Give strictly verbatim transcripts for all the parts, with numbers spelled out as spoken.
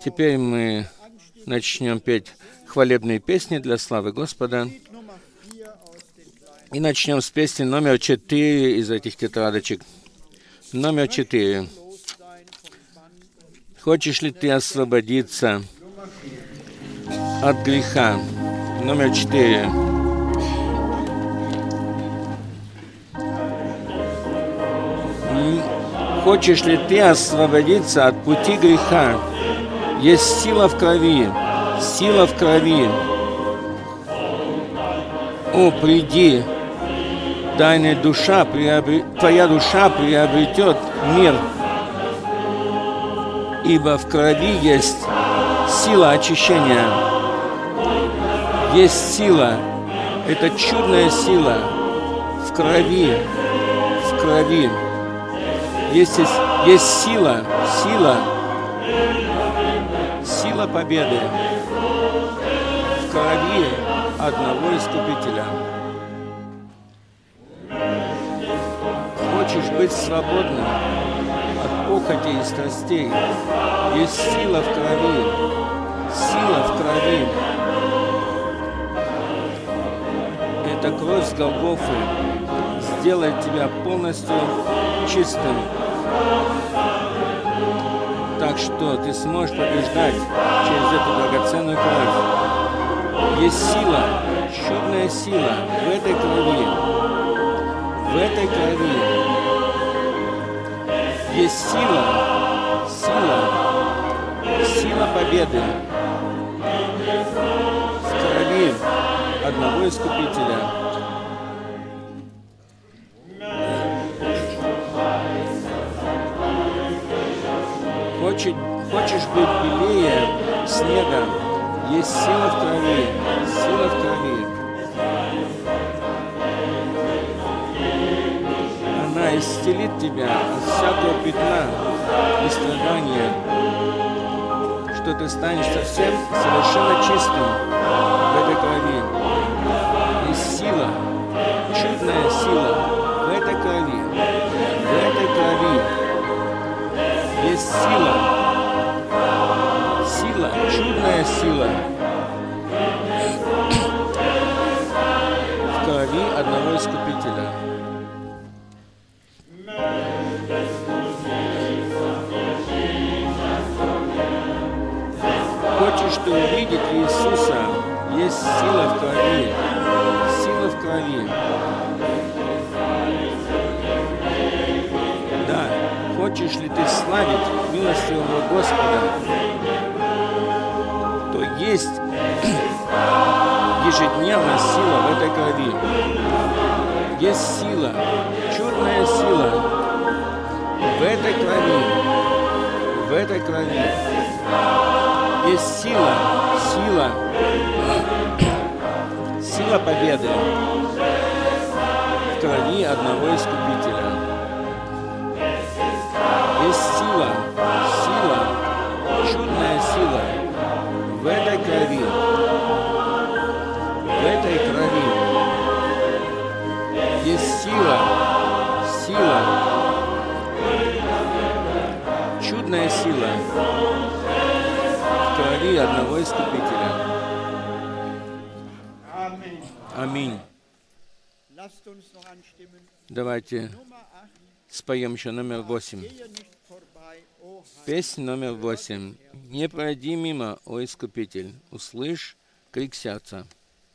Теперь мы начнем петь хвалебные песни для славы Господа. И начнем с песни номер четыре из этих тетрадочек. Номер четыре. Хочешь ли ты освободиться от греха? Номер четыре. Хочешь ли ты освободиться от пути греха? Есть сила в крови, сила в крови. О, приди, тайная душа, приобр... твоя душа приобретет мир, ибо в крови есть сила очищения. Есть сила, это чудная сила в крови, в крови. Есть, есть, есть сила, сила, сила победы в крови одного Искупителя. Хочешь быть свободным от похоти и страстей? Есть сила в крови, сила в крови. Эта кровь с Голгофы сделает тебя полностью чистым. Так что ты сможешь побеждать через эту драгоценную кровь. Есть сила, чудная сила в этой крови. В этой крови есть сила, сила, сила победы в крови одного Искупителя. Хочешь, хочешь быть белее снега? Есть сила в крови, сила в крови. Она исцелит тебя от всякого пятна и страдания, что ты станешь совсем совершенно чистым в этой крови. Есть сила, чудная сила в этой крови, в этой крови. Есть сила, сила, чудная сила в крови одного Искупителя. Хочешь ты увидеть Иисуса? Есть сила в крови, сила в крови. Да. Хочешь ли ты славить милостивого Господа, то есть ежедневная сила в этой крови. Есть сила, чудная сила в этой крови, в этой крови. Есть сила, сила, сила победы в крови одного Искупителя. Есть сила, сила, чудная сила в этой крови, в этой крови. Есть сила, сила, чудная сила в крови одного Искупителя. Аминь. Давайте споем еще номер восемь. Песнь номер восемь. «Не пройди мимо, о Искупитель, услышь крик сердца».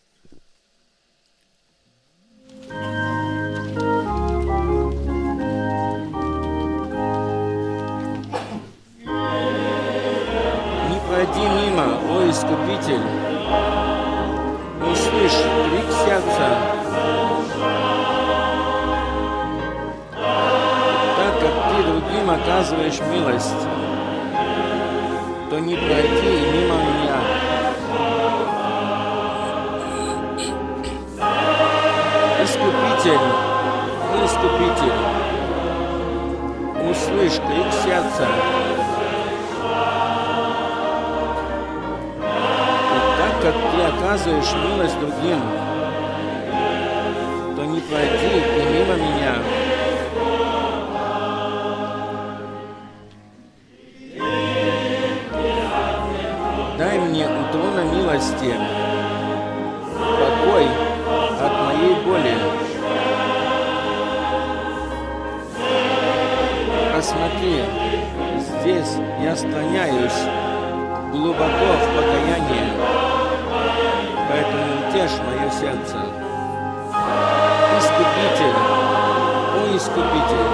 Не пройди мимо, о Искупитель, услышь крик сердца. Другим оказываешь милость, то не пройди мимо меня. Искупитель, Искупитель, услышь крик сердца. И так как ты оказываешь милость другим, то не пройди и мимо меня. радости, покой от моей боли. Посмотри, здесь я склоняюсь глубоко в покаянии, поэтому утешь мое сердце. Искупитель, о Искупитель,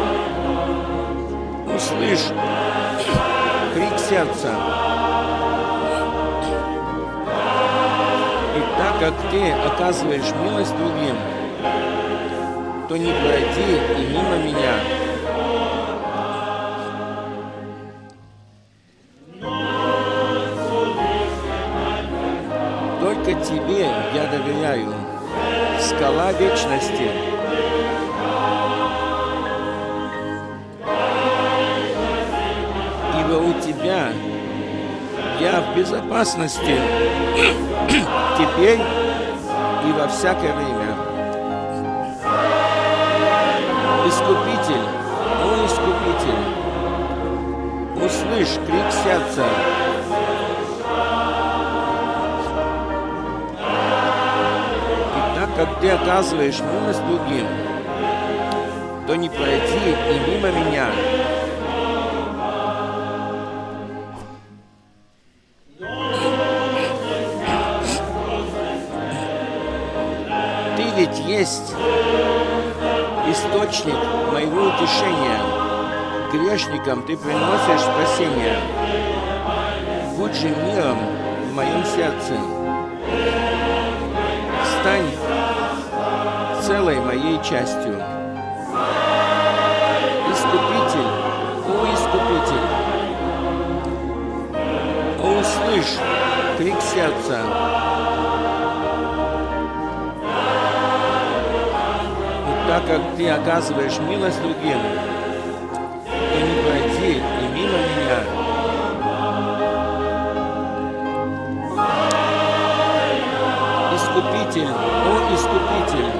услышь крик сердца. И так как Ты оказываешь милость другим, то не пройди и мимо меня. Только Тебе я доверяю, скала вечности. Ибо у Тебя я в безопасности теперь и во всякое время. Искупитель, о Искупитель, услышь крик сердца. Как Ты оказываешь милость другим, то не пройди и мимо меня. Ты ведь есть источник моего утешения. Грешникам Ты приносишь спасение. Будь же миром в моем сердце. Стань целой моей частью. Искупитель, о Искупитель, о, услышь крик сердца. И так как Ты оказываешь милость другим, то не пройди и мимо меня. Искупитель, о Искупитель,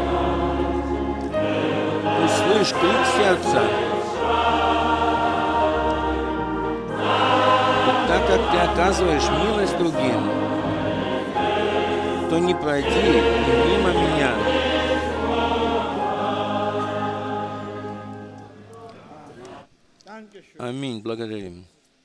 услышь крик сердца. И так как Ты оказываешь милость другим, то не пройди и мимо меня. Аминь. Благодарим.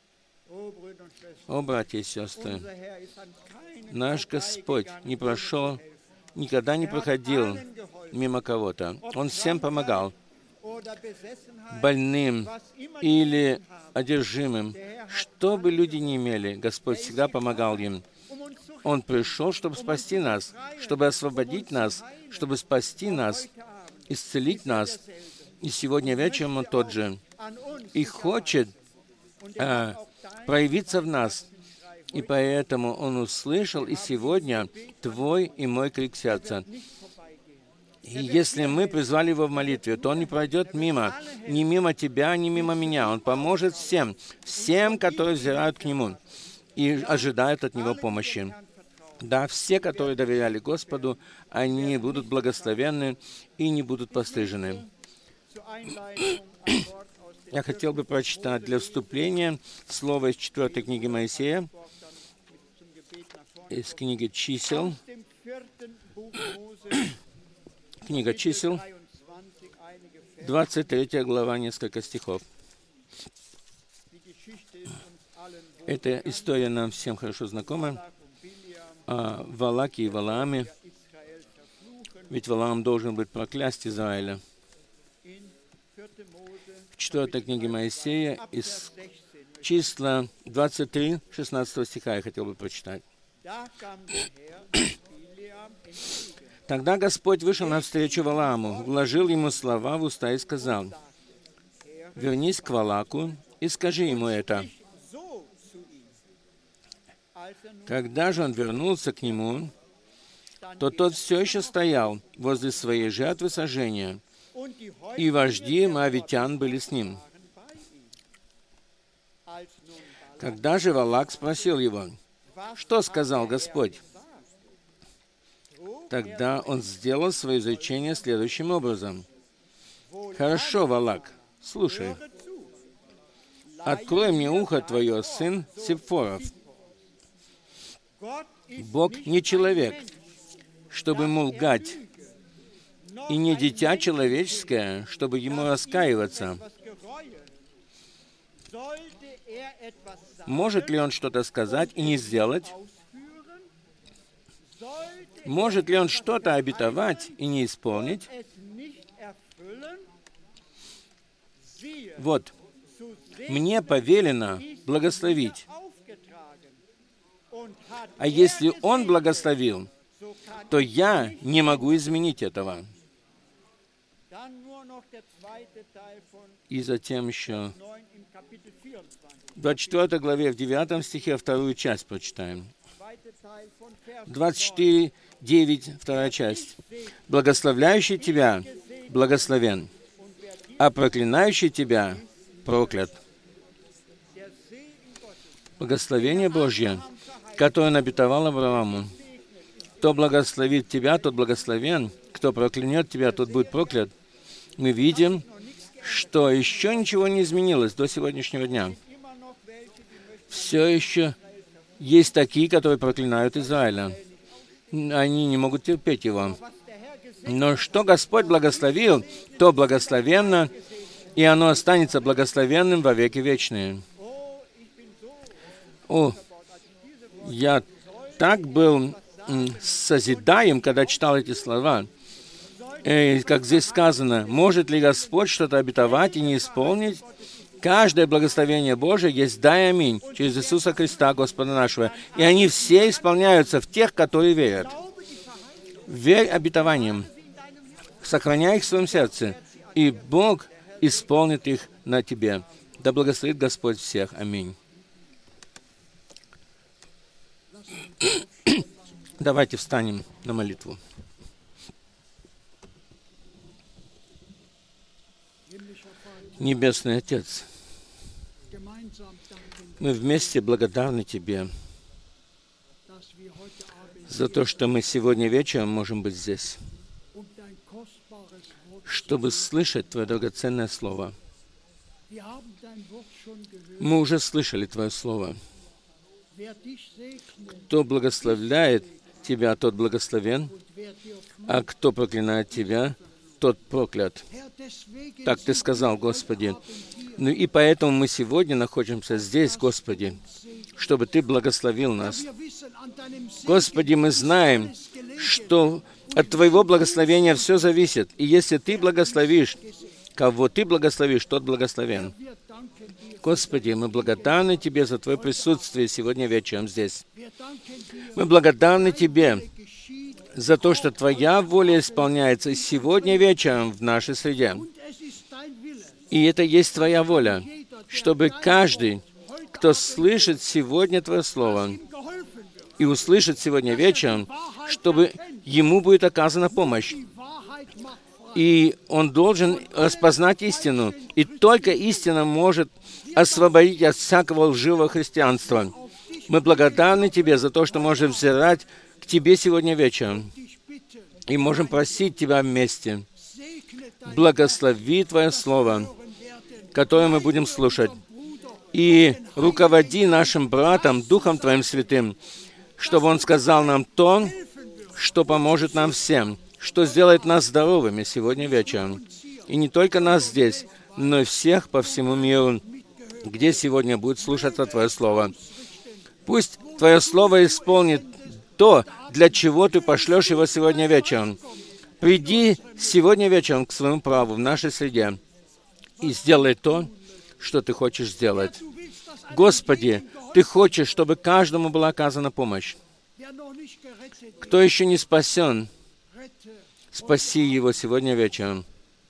О, братья и сестры, наш Господь не прошел, никогда не проходил мимо кого-то. Он всем помогал, больным или одержимым. Что бы люди ни имели, Господь всегда помогал им. Он пришел, чтобы спасти нас, чтобы освободить нас, чтобы спасти нас, исцелить нас. И сегодня вечером Он тот же. И хочет а, проявиться в нас. И поэтому Он услышал и сегодня твой и мой крик сердца. И если мы призвали Его в молитве, то Он не пройдет мимо, ни мимо тебя, ни мимо меня. Он поможет всем, всем, которые взирают к Нему и ожидают от Него помощи. Да, все, которые доверяли Господу, они будут благословенны и не будут пострижены. Я хотел бы прочитать для вступления слово из четвертой книги Моисея, из книги Чисел, книга Чисел, двадцать третья глава, несколько стихов. Эта история нам всем хорошо знакома о Валаке и Валааме, ведь Валаам должен быть проклясть Израиля. В четвертой книге Моисея из числа двадцать три, шестнадцатого стиха я хотел бы прочитать. Тогда Господь вышел навстречу Валааму, вложил ему слова в уста и сказал: «Вернись к Валаку и скажи ему это». Когда же он вернулся к нему, то тот все еще стоял возле своей жертвы сожжения, и вожди моавитян были с ним. Когда же Валак спросил его: «Что сказал Господь?» Тогда он сделал свое изречение следующим образом: «Хорошо, Валак, слушай. Открой мне ухо твое, сын Сипфоров. Бог не человек, чтобы ему лгать, и не дитя человеческое, чтобы ему раскаиваться. Может ли он что-то сказать и не сделать? Может ли он что-то обетовать и не исполнить? Вот, мне повелено благословить. А если он благословил, то я не могу изменить этого. И затем еще в двадцать четвёртой главе, в девятом стихе, вторую часть прочитаем. двадцать четыре, девять, вторая часть. «Благословляющий тебя благословен, а проклинающий тебя проклят». Благословение Божье, которое он обетовал Аврааму. Кто благословит тебя, тот благословен, кто проклянет тебя, тот будет проклят. Мы видим, что еще ничего не изменилось до сегодняшнего дня. Все еще есть такие, которые проклинают Израиля. Они не могут терпеть его. Но что Господь благословил, то благословенно, и оно останется благословенным во веки вечные. О, я так был созидаем, когда читал эти слова. И, как здесь сказано, может ли Господь что-то обетовать и не исполнить? Каждое благословение Божие есть «да» и «аминь» через Иисуса Христа, Господа нашего. И они все исполняются в тех, которые верят. Верь обетованиям, сохраняй их в своем сердце, и Бог исполнит их на тебе. Да благословит Господь всех. Аминь. Давайте встанем на молитву. Небесный Отец, мы вместе благодарны Тебе за то, что мы сегодня вечером можем быть здесь, чтобы слышать Твое драгоценное Слово. Мы уже слышали Твое Слово. Кто благословляет Тебя, тот благословен, а кто проклинает Тебя, тот проклят. Так Ты сказал, Господи. Ну и поэтому мы сегодня находимся здесь, Господи, чтобы Ты благословил нас. Господи, мы знаем, что от Твоего благословения все зависит. И если Ты благословишь, кого Ты благословишь, тот благословен. Господи, мы благодарны Тебе за Твое присутствие сегодня вечером здесь. Мы благодарны Тебе за то, что Твоя воля исполняется сегодня вечером в нашей среде. И это есть Твоя воля, чтобы каждый, кто слышит сегодня Твое Слово и услышит сегодня вечером, чтобы ему будет оказана помощь. И он должен распознать истину. И только истина может освободить от всякого лживого христианства. Мы благодарны Тебе за то, что можем взирать к Тебе сегодня вечером. И можем просить Тебя вместе. Благослови Твое Слово, которое мы будем слушать. И руководи нашим братом, Духом Твоим Святым, чтобы он сказал нам то, что поможет нам всем, что сделает нас здоровыми сегодня вечером. И не только нас здесь, но и всех по всему миру, где сегодня будет слушаться Твое Слово. Пусть Твое Слово исполнит то, для чего Ты пошлешь его сегодня вечером. Приди сегодня вечером к своему праву в нашей среде и сделай то, что Ты хочешь сделать. Господи, Ты хочешь, чтобы каждому была оказана помощь. Кто еще не спасен, спаси его сегодня вечером.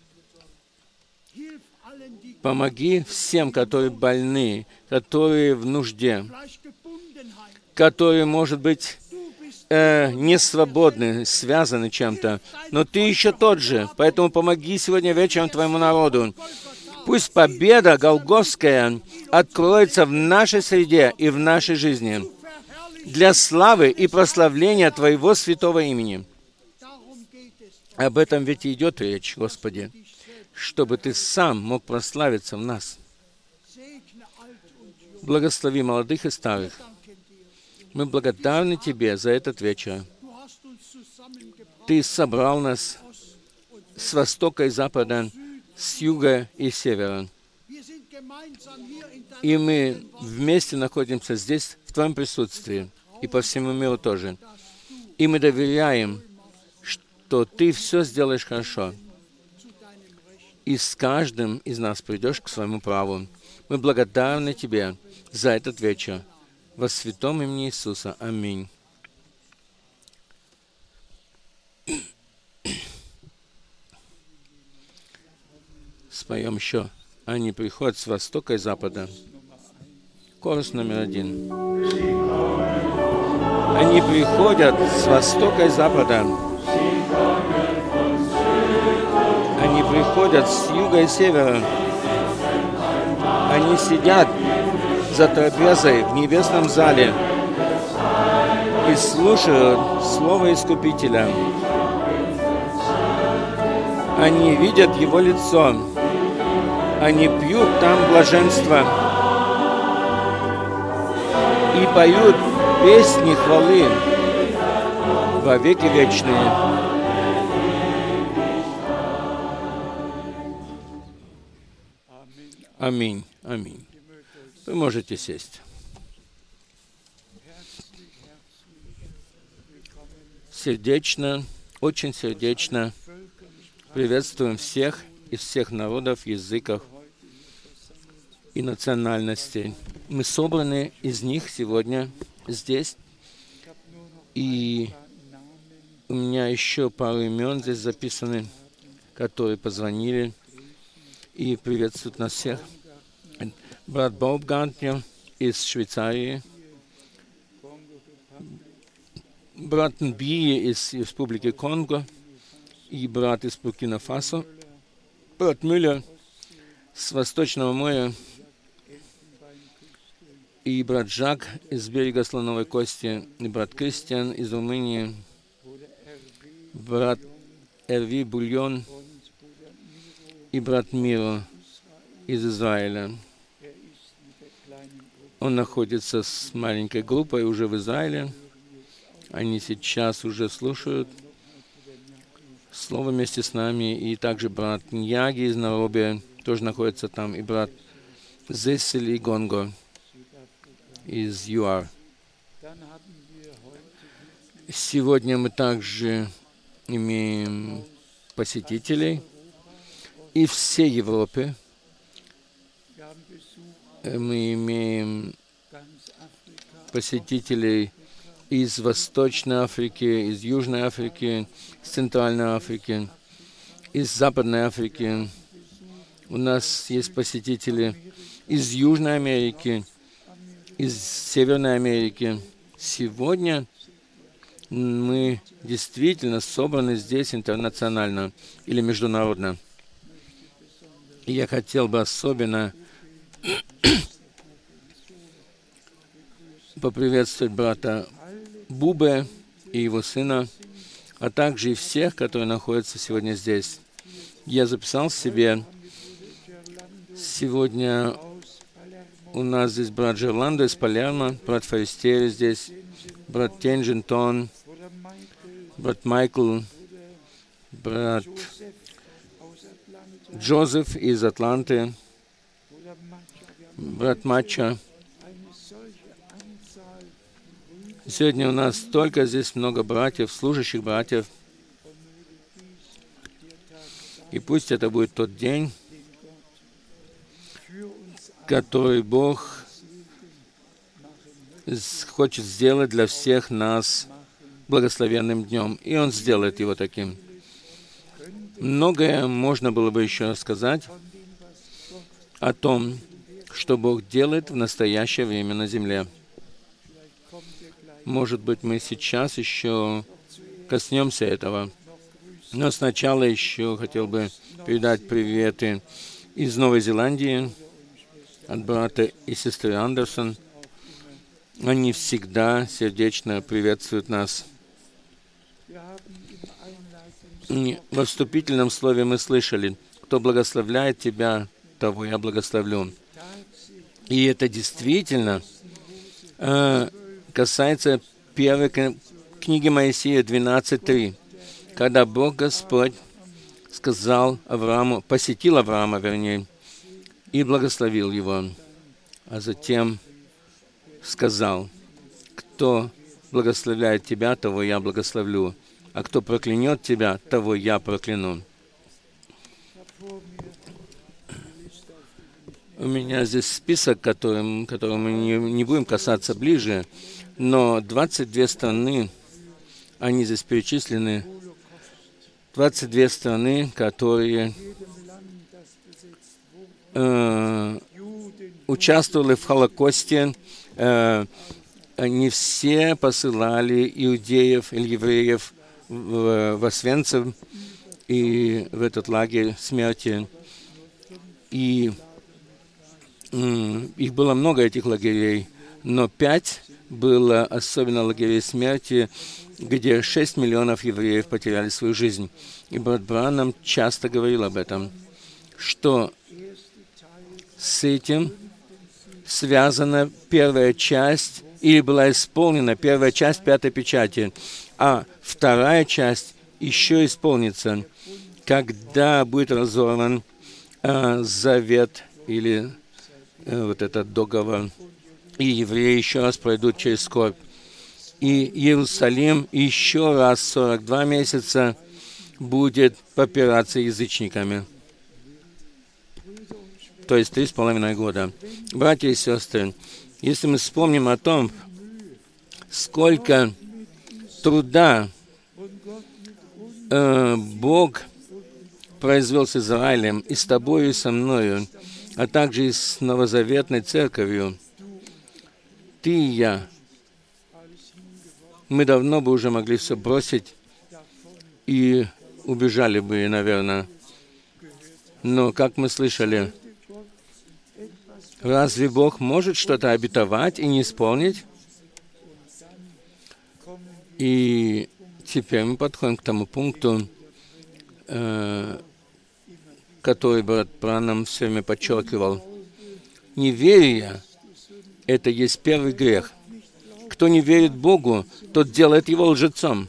Помоги всем, которые больны, которые в нужде, которые, может быть, э, не свободны, связаны чем-то. Но Ты еще тот же, поэтому помоги сегодня вечером Твоему народу. Пусть победа голгофская откроется в нашей среде и в нашей жизни для славы и прославления Твоего святого имени. Об этом ведь и идет речь, Господи, чтобы Ты сам мог прославиться в нас. Благослови молодых и старых. Мы благодарны Тебе за этот вечер. Ты собрал нас с востока и запада, с юга и севера. И мы вместе находимся здесь, в Твоем присутствии, и по всему миру тоже. И мы доверяем, что Ты все сделаешь хорошо. И с каждым из нас придешь к своему праву. Мы благодарны Тебе за этот вечер. Во святом имени Иисуса. Аминь. Споем еще. Они приходят с востока и запада. Корус номер один. Они приходят с востока и запада. Они приходят с юга и севера. Они сидят за трапезой в небесном зале и слушают Слово Искупителя. Они видят Его лицо. Они пьют там блаженство и поют песни хвалы во веки вечные. Аминь. Аминь. Вы можете сесть. Сердечно, очень сердечно приветствуем всех из всех народов, языков и национальностей. Мы собраны из них сегодня здесь. И у меня еще пару имен здесь записаны, которые позвонили и приветствуют нас всех. Брат Баумгартнер из Швейцарии, брат Нбии из Республики Конго и брат из Буркина-Фасо, брат Мюллер с Восточного моря и брат Жак из берега Слоновой Кости, и брат Кристиан из Румынии, брат Эрви Бульон и брат Миро из Израиля. Он находится с маленькой группой уже в Израиле. Они сейчас уже слушают Слово вместе с нами. И также брат Ньяги из Нароби тоже находится там, и брат Зессель и Гонго из ЮАР. Сегодня мы также имеем посетителей из всей Европы. Мы имеем посетителей из Восточной Африки, из Южной Африки, из Центральной Африки, из Западной Африки. У нас есть посетители из Южной Америки, из Северной Америки. Сегодня мы действительно собраны здесь интернационально или международно. И я хотел бы особенно поприветствовать брата Бубе и его сына, а также и всех, которые находятся сегодня здесь. Я записал себе, сегодня у нас здесь брат Жерландо из Палермо, брат Форестери здесь, брат Тенджинтон, брат Майкл, брат Джозеф из Атланты, брат Матча. Сегодня у нас столько здесь много братьев, служащих братьев. И пусть это будет тот день, который Бог хочет сделать для всех нас благословенным днем. И Он сделает его таким. Многое можно было бы еще рассказать о том, что Бог делает в настоящее время на земле. Может быть, мы сейчас еще коснемся этого. Но сначала еще хотел бы передать приветы из Новой Зеландии от брата и сестры Андерсон. Они всегда сердечно приветствуют нас. И во вступительном слове мы слышали: «Кто благословляет тебя, того я благословлю». И это действительно э, касается первой книги Моисея двенадцать три, когда Бог Господь сказал Аврааму, посетил Авраама, вернее, и благословил его, а затем сказал: кто благословляет тебя, того я благословлю, а кто проклянет тебя, того я прокляну. У меня здесь список, которым, которым мы не, не будем касаться ближе, но двадцать две страны, они здесь перечислены, двадцать две страны, которые э, участвовали в Холокосте. Э, они все посылали иудеев или евреев в, в Освенцим и в этот лагерь смерти. И э, их было много, этих лагерей, но пять было особенно лагерей смерти, где шесть миллионов евреев потеряли свою жизнь. И брат Бранхам часто говорил об этом, что с этим связана первая часть, или была исполнена первая часть пятой печати, а вторая часть еще исполнится, когда будет разорван э, завет или э, вот этот договор, и евреи еще раз пройдут через скорбь. И Иерусалим еще раз сорок два месяца будет попираться язычниками. То есть три с половиной года. Братья и сестры, если мы вспомним о том, сколько труда э, Бог произвел с Израилем, и с тобою, и со мною, а также и с новозаветной церковью, ты и я, мы давно бы уже могли все бросить и убежали бы, наверное. Но, как мы слышали, разве Бог может что-то обетовать и не исполнить? И теперь мы подходим к тому пункту, э, который брат Бранхам все время подчеркивал. Неверие — это есть первый грех. Кто не верит Богу, тот делает его лжецом.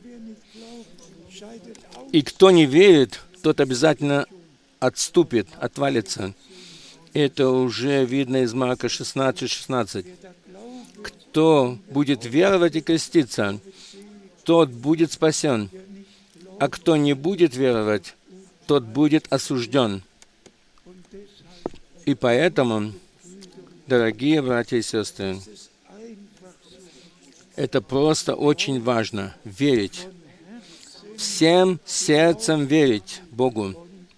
И кто не верит, тот обязательно отступит, отвалится. Это уже видно из Марка шестнадцать шестнадцать. Кто будет веровать и креститься, тот будет спасен. А кто не будет веровать, тот будет осужден. И поэтому, дорогие братья и сестры, это просто очень важно — верить. Всем сердцем верить Богу.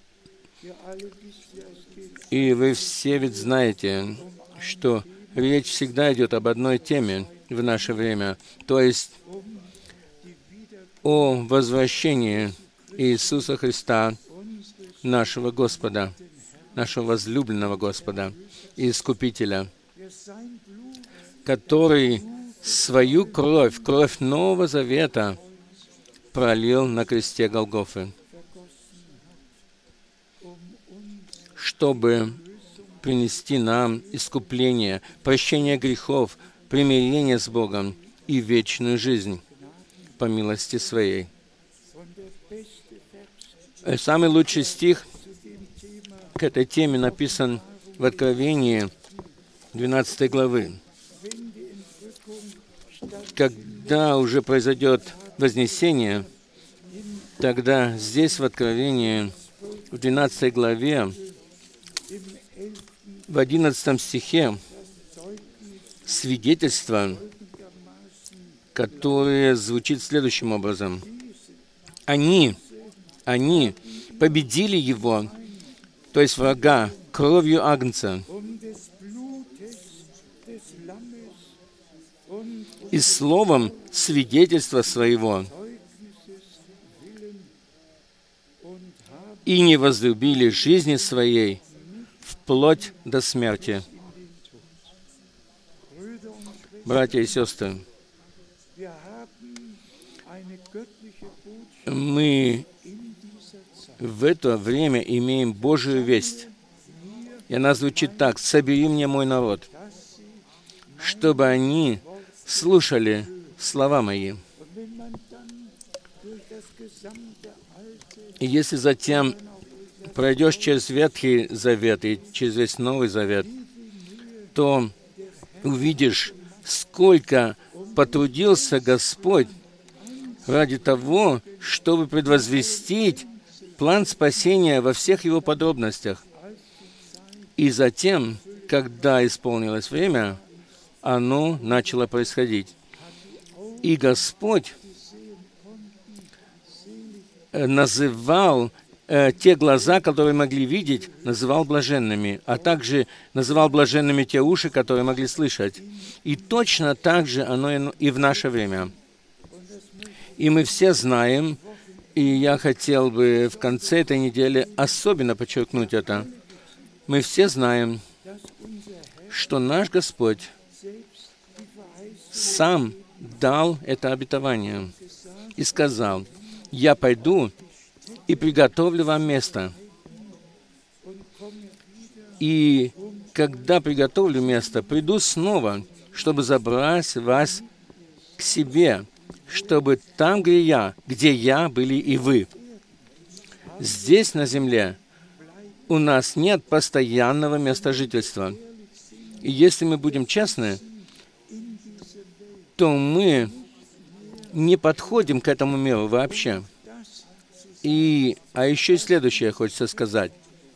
И вы все ведь знаете, что речь всегда идет об одной теме в наше время, то есть о возвращении Иисуса Христа, нашего Господа, нашего возлюбленного Господа и Искупителя, который свою кровь, кровь Нового Завета пролил на кресте Голгофы, чтобы принести нам искупление, прощение грехов, примирение с Богом и вечную жизнь по милости Своей. Самый лучший стих к этой теме написан в Откровении двенадцатой главы. Когда уже произойдет вознесение, тогда здесь в Откровении, в двенадцатой главе, в одиннадцатом стихе, свидетельство, которое звучит следующим образом. Они, они победили его, то есть врага, кровью Агнца и словом свидетельства своего, и не возлюбили жизни своей вплоть до смерти. Братья и сестры, мы в это время имеем Божию весть. И она звучит так: «Собери мне мой народ, чтобы они слушали слова мои. И если затем пройдешь через Ветхий Завет и через весь Новый Завет, то увидишь, сколько потрудился Господь ради того, чтобы предвозвестить план спасения во всех его подробностях. И затем, когда исполнилось время, оно начало происходить. И Господь называл э, те глаза, которые могли видеть, называл блаженными, а также называл блаженными те уши, которые могли слышать. И точно так же оно и в наше время. И мы все знаем, и я хотел бы в конце этой недели особенно подчеркнуть это, мы все знаем, что наш Господь сам дал это обетование и сказал: «Я пойду и приготовлю вам место. И когда приготовлю место, приду снова, чтобы забрать вас к себе, чтобы там, где я, где я, были и вы». Здесь, на земле, у нас нет постоянного места жительства. И если мы будем честны, то мы не подходим к этому миру вообще. И, а еще и следующее хочется сказать.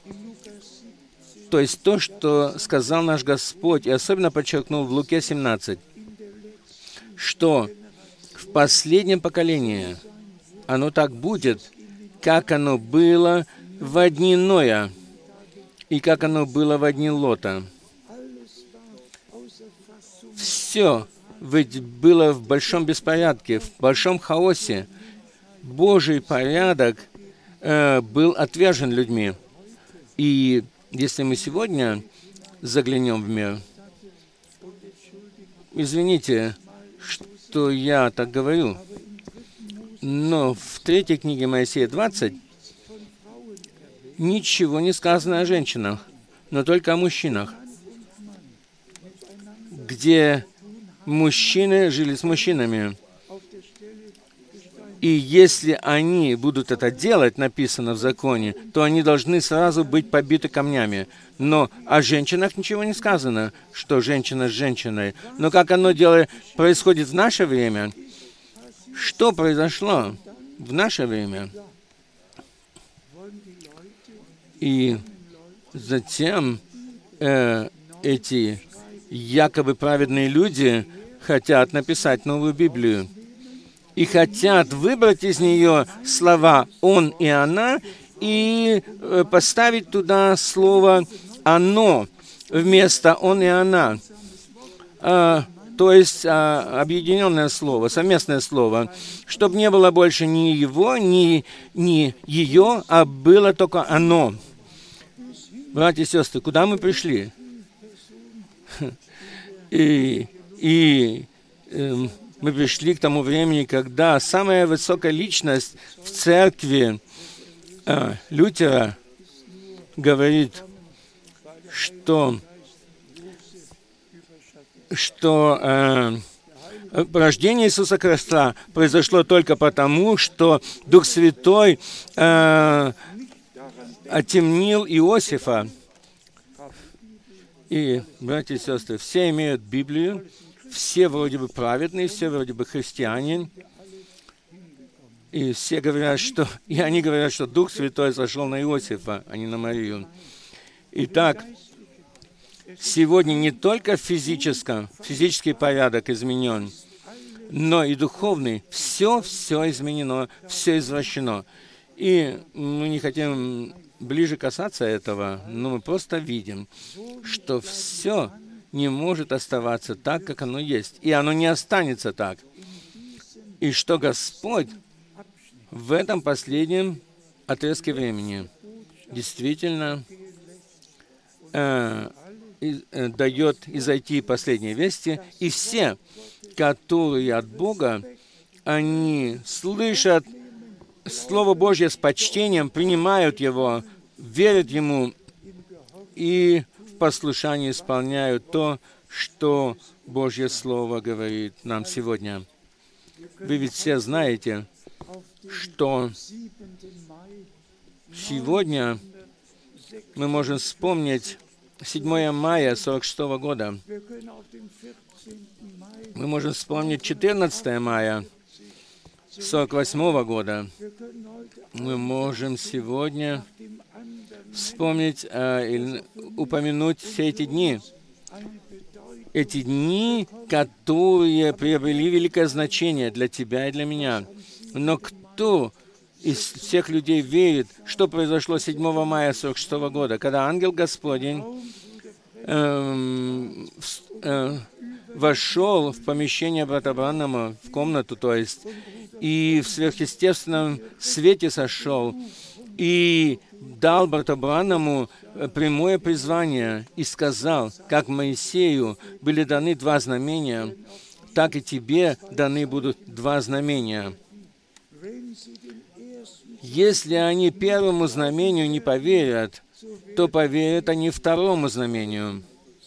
То есть то, что сказал наш Господь, и особенно подчеркнул в Луке семнадцать, что в последнем поколении оно так будет, как оно было в дни Ноя и как оно было в дни Лота. Все ведь было в большом беспорядке, в большом хаосе. Божий порядок э, был отвержен людьми. И если мы сегодня заглянем в мир, извините, что я так говорю, но в третьей книге Моисея двадцать ничего не сказано о женщинах, но только о мужчинах, где мужчины жили с мужчинами. И если они будут это делать, написано в законе, то они должны сразу быть побиты камнями. Но о женщинах ничего не сказано, что женщина с женщиной. Но как оно дело происходит в наше время? Что произошло в наше время? И затем э, эти якобы праведные люди хотят написать новую Библию. И хотят выбрать из нее слова «он» и «она» и поставить туда слово «оно» вместо «он» и «она». А, то есть а, объединенное слово, совместное слово, чтобы не было больше ни его, ни, ни ее, а было только «оно». Братья и сестры, куда мы пришли? И... и эм, мы пришли к тому времени, когда самая высокая личность в церкви э, Лютера говорит, что, что э, рождение Иисуса Христа произошло только потому, что Дух Святой э, отемнил Иосифа. И, братья и сестры, все имеют Библию, все вроде бы праведные, все вроде бы христиане, и все говорят, что, и они говорят, что Дух Святой сошел на Иосифа, а не на Марию. Итак, сегодня не только физическом, физический порядок изменен, но и духовный. Все, все изменено, все извращено. И мы не хотим ближе касаться этого, но мы просто видим, что все не может оставаться так, как оно есть. И оно не останется так. И что Господь в этом последнем отрезке времени действительно э, и, э, дает изойти последние вести, и все, которые от Бога, они слышат Слово Божье с почтением, принимают его, верят Ему и в послушании исполняют то, что Божье Слово говорит нам сегодня. Вы ведь все знаете, что сегодня мы можем вспомнить седьмое мая сорок шестого года. Мы можем вспомнить четырнадцатое мая сорок восьмого года. Мы можем сегодня вспомнить, э, или упомянуть все эти дни. Эти дни, которые приобрели великое значение для тебя и для меня. Но кто из всех людей верит, что произошло седьмого мая сорок шестого года, когда ангел Господень э, э, вошел в помещение брата Бранхама, в комнату, то есть, и в сверхъестественном свете сошел, и дал брату Бранхаму прямое призвание и сказал, как Моисею были даны два знамения, так и тебе даны будут два знамения. Если они первому знамению не поверят, то поверят они второму знамению.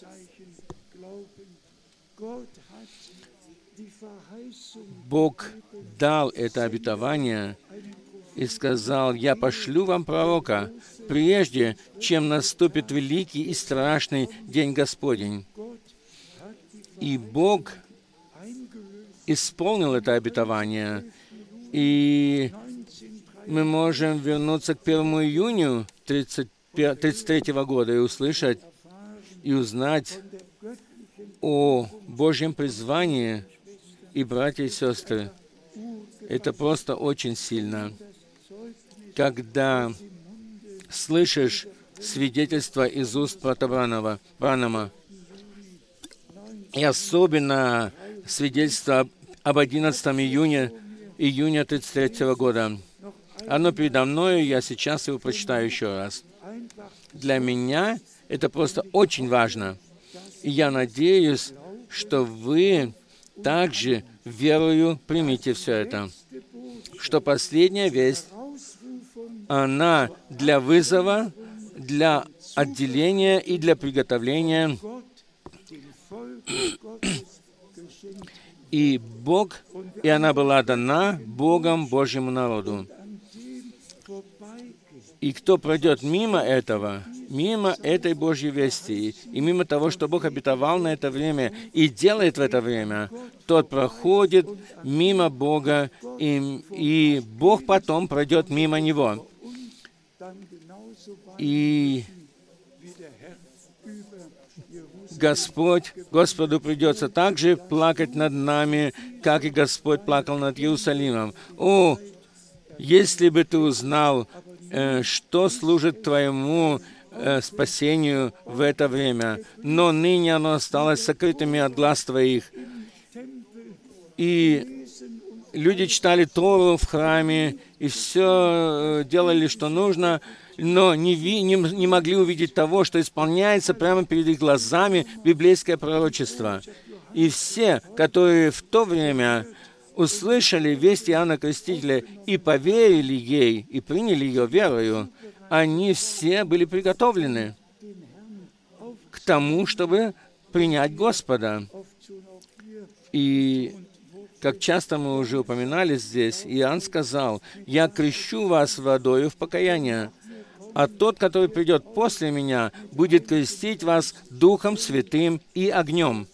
Бог дал это обетование и сказал: «Я пошлю вам пророка, прежде чем наступит великий и страшный день Господень». И Бог исполнил это обетование, и мы можем вернуться к первому июню тридцать третьего года и услышать, и узнать о Божьем призвании. И, братья и сестры, это просто очень сильно, когда слышишь свидетельство из уст брата Бранхама, и особенно свидетельство об одиннадцатого июня июня тридцать третьего года. Оно передо мною, я сейчас его прочитаю еще раз. Для меня это просто очень важно. И я надеюсь, что вы также верою примите все это. Что последняя весть, она для вызова, для отделения и для приготовления. И Бог, и она была дана Богом Божьему народу. И кто пройдет мимо этого, мимо этой Божьей вести, и мимо того, что Бог обетовал на это время и делает в это время, тот проходит мимо Бога, и, и Бог потом пройдет мимо него. И Господь, Господу придется также плакать над нами, как и Господь плакал над Иерусалимом. О, если бы ты узнал, э, что служит твоему э, спасению в это время, но ныне оно осталось сокрытыми от глаз твоих. И люди читали Тору в храме, и все делали, что нужно, но не, ви, не, не могли увидеть того, что исполняется прямо перед их глазами библейское пророчество. И все, которые в то время услышали весть Иоанна Крестителя и поверили ей, и приняли ее верою, они все были приготовлены к тому, чтобы принять Господа. И как часто мы уже упоминали здесь, Иоанн сказал: «Я крещу вас водою в покаяние, а тот, который придет после меня, будет крестить вас Духом Святым и огнем».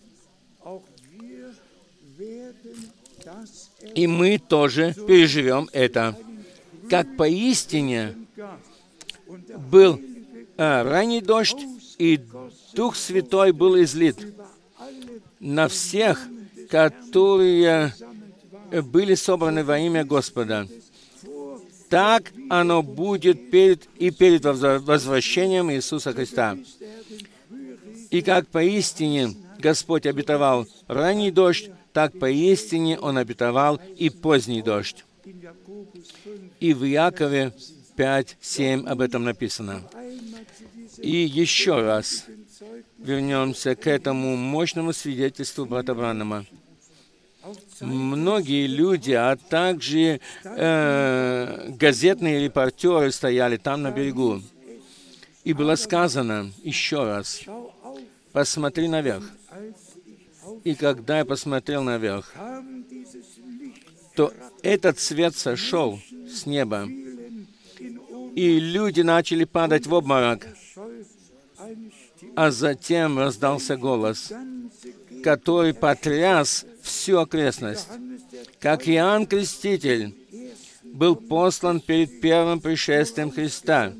И мы тоже переживем это. Как поистине был а, ранний дождь, и Дух Святой был излит на всех, которые были собраны во имя Господа. Так оно будет перед, и перед возвращением Иисуса Христа. И как поистине Господь обетовал ранний дождь, так поистине Он обетовал и поздний дождь. И в Иакове пять семь об этом написано. И еще раз вернемся к этому мощному свидетельству брата Бранхама. Многие люди, а также э, газетные репортеры стояли там на берегу. И было сказано еще раз: посмотри наверх. И когда я посмотрел наверх, то этот свет сошел с неба, и люди начали падать в обморок. А затем раздался голос, который потряс всю окрестность. Как Иоанн Креститель был послан перед первым пришествием Христа,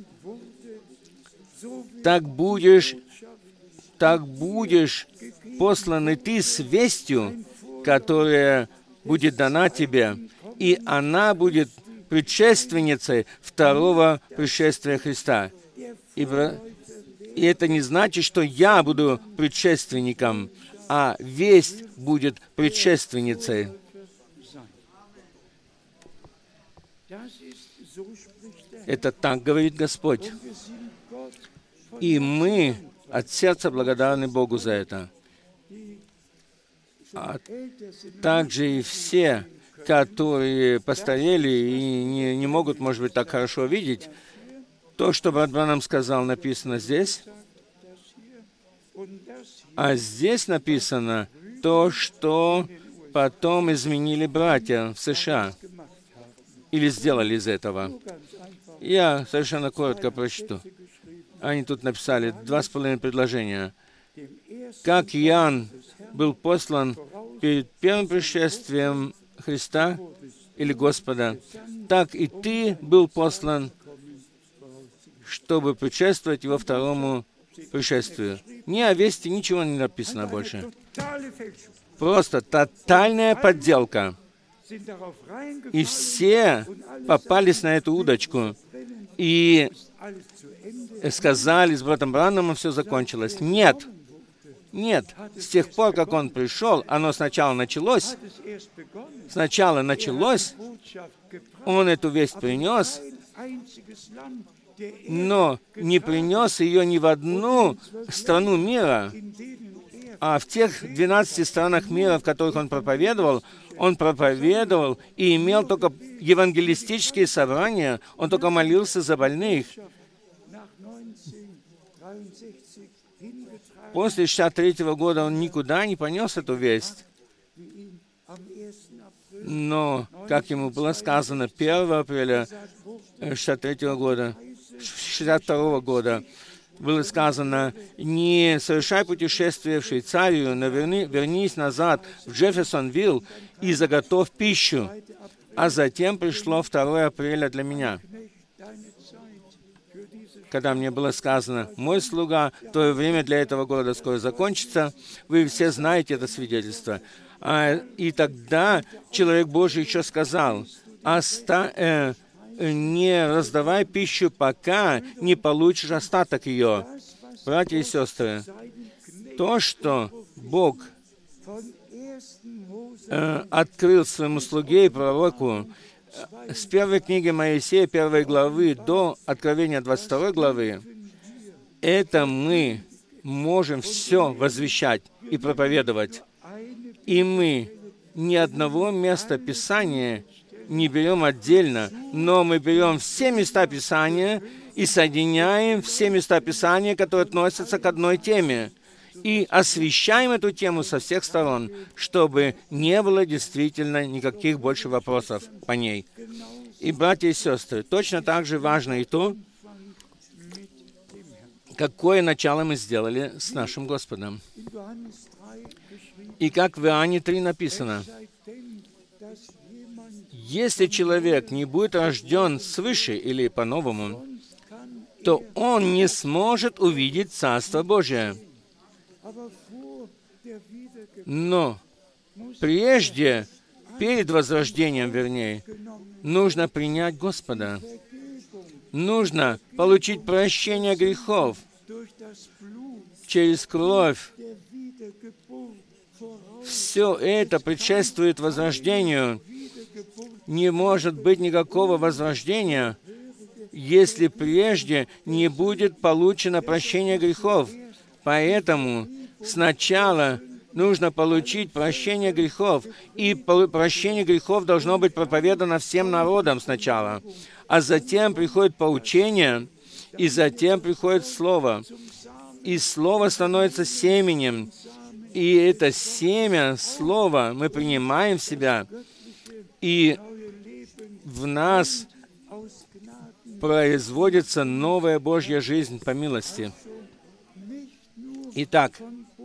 так будешь, так будешь послан и ты с вестью, которая будет дана тебе, и она будет предшественницей второго пришествия Христа. И, и это не значит, что я буду предшественником, а весть будет предшественницей. Это так говорит Господь. И мы от сердца благодарны Богу за это. А также и все, которые постарели и не, не могут, может быть, так хорошо видеть, то, что брат Бранхам сказал, написано здесь, а здесь написано то, что потом изменили братья в США или сделали из этого. Я совершенно коротко прочту. Они тут написали два с половиной предложения. Как Иоанн был послан перед первым пришествием Христа или Господа, так и ты был послан, чтобы предшествовать его второму пришествию. Ни о вести, ничего не написано больше. Просто тотальная подделка. И все попались на эту удочку и сказали, с братом Бранхамом все закончилось. Нет. Нет. С тех пор, как он пришел, оно сначала началось. Сначала началось. Он эту весть принес, но не принес ее ни в одну страну мира. А в тех двенадцати странах мира, в которых он проповедовал, он проповедовал и имел только евангелистические собрания, он только молился за больных. После шестьдесят третьего года он никуда не понес эту весть. Но, как ему было сказано, первого апреля шестьдесят третьего года, шестьдесят второго года, было сказано: не совершай путешествие в Швейцарию, но верни, вернись назад в Джефферсонвилл и заготовь пищу. А затем пришло второго апреля для меня, когда мне было сказано: мой слуга, твое время для этого города скоро закончится. Вы все знаете это свидетельство. А, и тогда человек Божий еще сказал: Оста, э, не раздавай пищу, пока не получишь остаток ее. Братья и сестры, то, что Бог э, открыл своему слуге и пророку э, с первой книги Моисея, первой главы, до Откровения двадцать второй главы, это мы можем все возвещать и проповедовать. И мы ни одного места Писания не берем отдельно, но мы берем все места Писания и соединяем все места Писания, которые относятся к одной теме, и освещаем эту тему со всех сторон, чтобы не было действительно никаких больше вопросов по ней. И, братья и сестры, точно так же важно и то, какое начало мы сделали с нашим Господом. И как в Иоанне три написано: если человек не будет рожден свыше или по-новому, то он не сможет увидеть Царство Божие. Но прежде, перед возрождением, вернее, нужно принять Господа. Нужно получить прощение грехов через кровь. Все это предшествует возрождению. Не может быть никакого возрождения, если прежде не будет получено прощение грехов. Поэтому сначала нужно получить прощение грехов, и прощение грехов должно быть проповедано всем народам сначала, а затем приходит поучение, и затем приходит Слово. И Слово становится семенем, И это семя слова мы принимаем в себя, и в нас производится новая Божья жизнь по милости. Итак,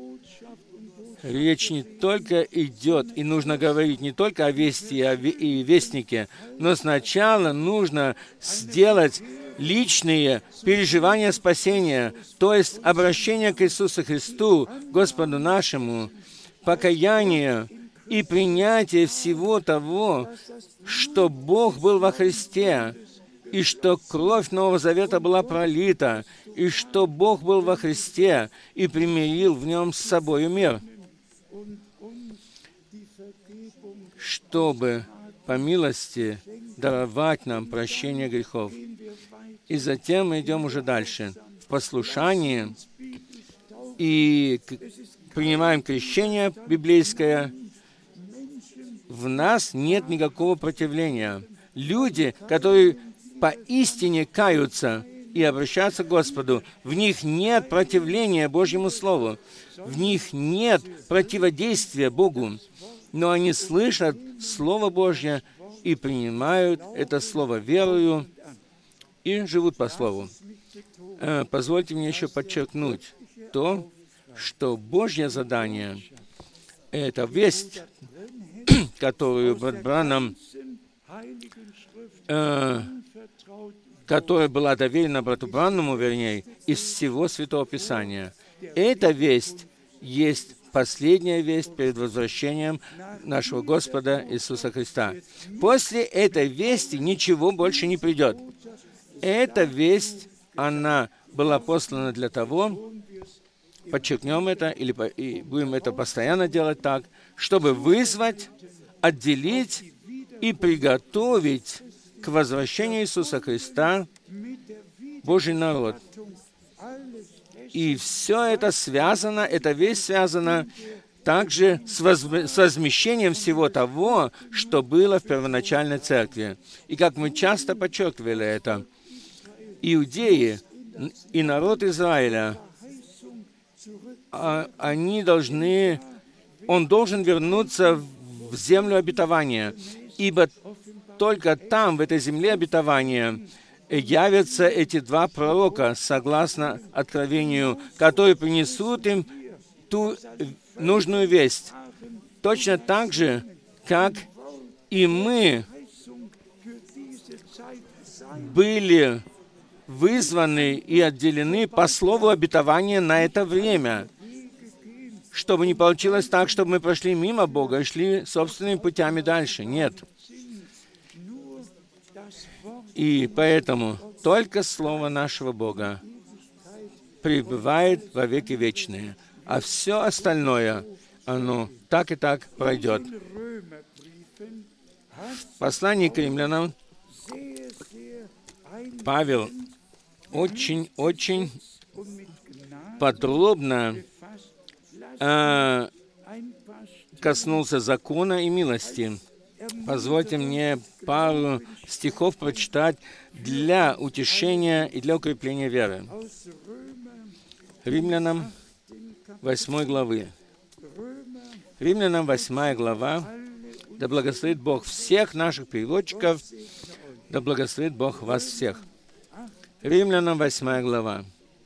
речь не только идет, и нужно говорить не только о вести и вестнике, но сначала нужно сделать личные переживания спасения, то есть обращение к Иисусу Христу, Господу нашему, покаяние и принятие всего того, что Бог был во Христе, и что кровь Нового Завета была пролита, и что Бог был во Христе и примирил в Нем с собою мир, чтобы по милости даровать нам прощение грехов. И затем мы идем уже дальше. В послушании и принимаем крещение библейское. В нас нет никакого противления. Люди, которые поистине каются и обращаются к Господу, в них нет противления Божьему Слову, в них нет противодействия Богу, но они слышат Слово Божье и принимают это Слово верою и живут по Слову. Позвольте мне еще подчеркнуть то, что Божье задание — это весть, которую брат Бранам, э, которая была доверена брату Браннаму, вернее, из всего Святого Писания. Эта весть есть последняя весть перед возвращением нашего Господа Иисуса Христа. После этой вести ничего больше не придет. Эта весть, она была послана для того, подчеркнем это, или и будем это постоянно делать так, чтобы вызвать, отделить и приготовить к возвращению Иисуса Христа Божий народ. И все это связано, эта весть связана также с, воз, с возмещением всего того, что было в первоначальной церкви. И как мы часто подчеркивали это, иудеи и народ Израиля, они должны, он должен вернуться в землю обетования, ибо только там, в этой земле обетования, явятся эти два пророка, согласно Откровению, которые принесут им ту нужную весть. Точно так же, как и мы были вызваны и отделены по слову обетования на это время, чтобы не получилось так, чтобы мы прошли мимо Бога и шли собственными путями дальше. Нет. И поэтому только Слово нашего Бога пребывает во веки вечные, а все остальное, оно так и так пройдет. В послании к римлянам Павел очень-очень подробно э, коснулся закона и милости. Позвольте мне пару стихов прочитать для утешения и для укрепления веры. Римлянам восьмой главы. Римлянам восьмая глава. Да благословит Бог всех наших переводчиков, да благословит Бог вас всех. Римлянам восьмая глава.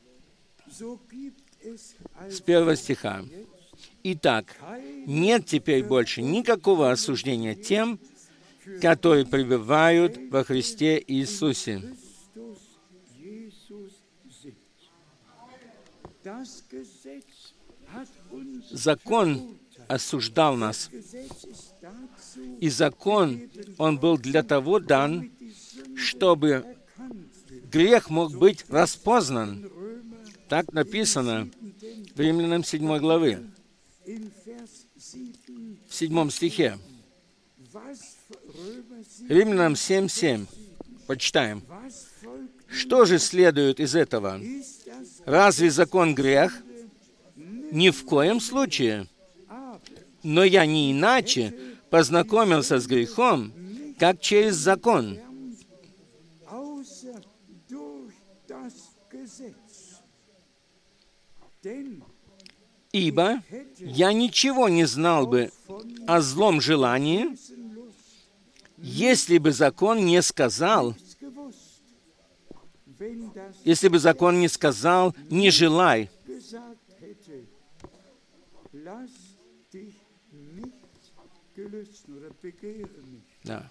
С первого стиха. Итак, нет теперь больше никакого осуждения тем, которые пребывают во Христе Иисусе. Закон осуждал нас. И закон, он был для того дан, чтобы грех мог быть распознан. Так написано в Римлянам седьмой главы, в седьмом стихе. Римлянам семь семь. Почитаем. Что же следует из этого? Разве закон грех? Ни в коем случае. Но я не иначе познакомился с грехом, как через закон. Ибо я ничего не знал бы о злом желании, если бы закон не сказал, если бы закон не сказал, не желай. Да.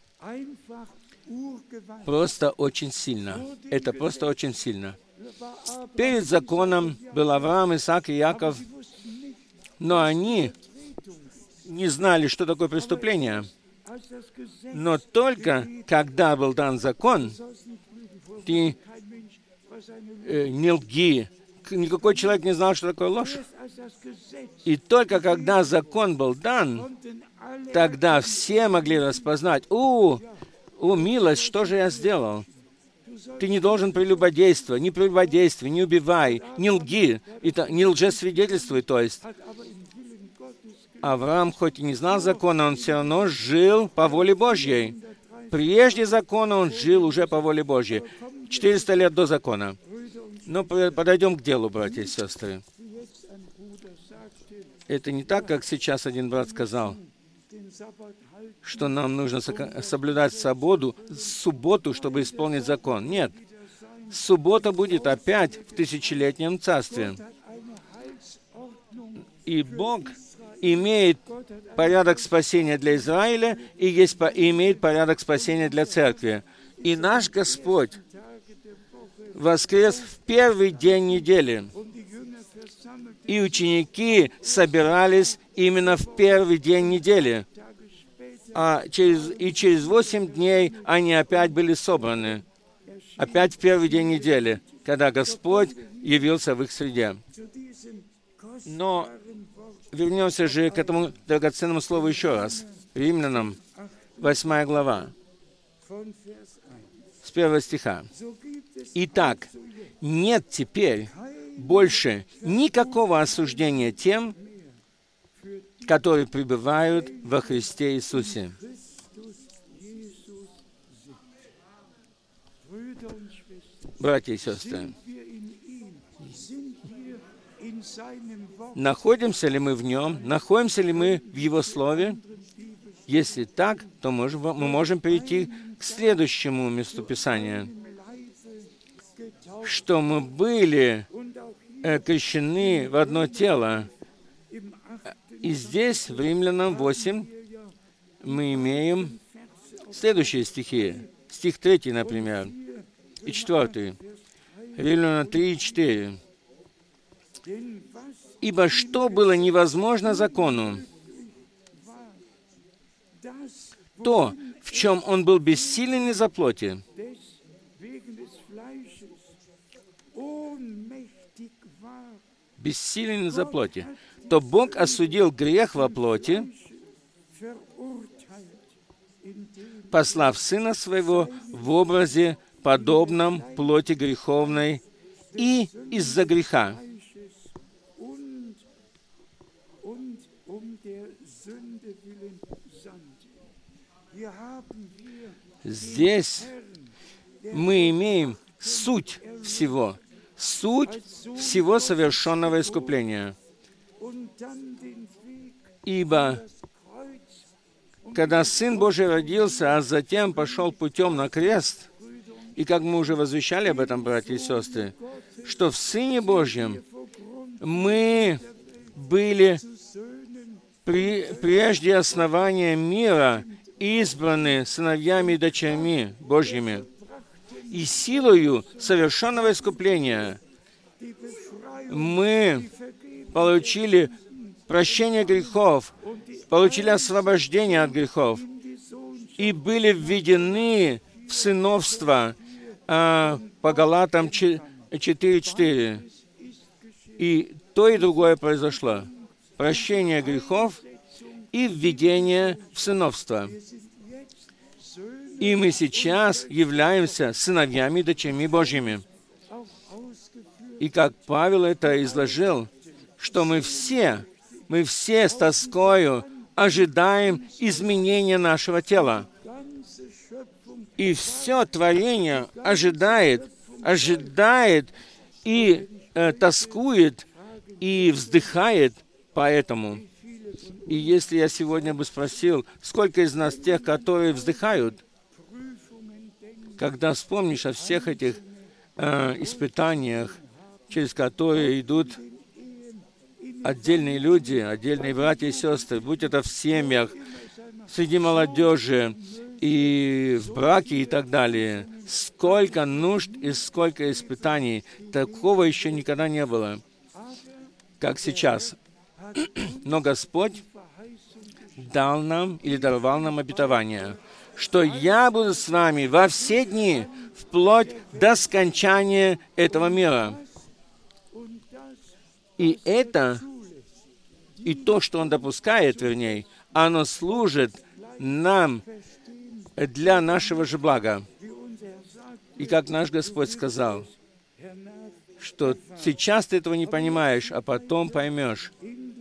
Просто очень сильно. Это просто очень сильно. Перед законом был Авраам, Исаак и Яков, но они не знали, что такое преступление. Но только когда был дан закон, ты э, не лги. Никакой человек не знал, что такое ложь. И только когда закон был дан, тогда все могли распознать: «О, о, милость, что же я сделал? Ты не должен прелюбодействовать, не прелюбодействуй, не убивай, не лги, не лжесвидетельствуй». То есть Авраам, хоть и не знал закона, он все равно жил по воле Божьей. Прежде закона он жил уже по воле Божьей. четыреста лет до закона. Но подойдем к делу, братья и сестры. Это не так, как сейчас один брат сказал, что нам нужно соблюдать свободу, субботу, чтобы исполнить закон. Нет. Суббота будет опять в тысячелетнем царстве. И Бог имеет порядок спасения для Израиля и, есть, и имеет порядок спасения для церкви. И наш Господь воскрес в первый день недели. И ученики собирались именно в первый день недели. А через, и через восемь дней они опять были собраны. Опять в первый день недели, когда Господь явился в их среде. Но вернемся же к этому драгоценному слову еще раз. Римлянам, восьмая глава, с первого стиха. «Итак, нет теперь больше никакого осуждения тем, которые пребывают во Христе Иисусе». Братья и сестры, находимся ли мы в Нем, находимся ли мы в Его Слове? Если так, то мы можем перейти к следующему месту Писания, что мы были э, крещены в одно тело. И здесь, в Римлянам восемь, мы имеем следующие стихи. Стих третий, например, и четвертый. Римлянам три и четыре. «Ибо что было невозможно закону, то, в чем он был бессилен из-за плоти, бессилен из-за плоти, то Бог осудил грех во плоти, послав Сына Своего в образе, подобном плоти греховной, и из-за греха». Здесь мы имеем суть всего, суть всего совершенного искупления. Ибо, когда Сын Божий родился, а затем пошел путем на крест, и как мы уже возвещали об этом, братья и сестры, что в Сыне Божьем мы были при, прежде основания мира избраны сыновьями и дочерьми Божьими, и силою совершенного искупления мы получили прощение грехов, получили освобождение от грехов и были введены в сыновство а, по Галатам четыре четыре. И то, и другое произошло. Прощение грехов и введение в сыновство. И мы сейчас являемся сыновьями и дочерьми Божьими. И как Павел это изложил, что мы все, мы все с тоскою ожидаем изменения нашего тела. И все творение ожидает, ожидает и э, тоскует и вздыхает поэтому. И если я сегодня бы спросил, сколько из нас тех, которые вздыхают, когда вспомнишь о всех этих э, испытаниях, через которые идут отдельные люди, отдельные братья и сестры, будь это в семьях, среди молодежи и в браке и так далее. Сколько нужд и сколько испытаний. Такого еще никогда не было, как сейчас. Но Господь дал нам или даровал нам обетование, что я буду с вами во все дни, вплоть до скончания этого мира. И это, и то, что Он допускает, вернее, оно служит нам для нашего же блага. И как наш Господь сказал, что сейчас ты этого не понимаешь, а потом поймешь.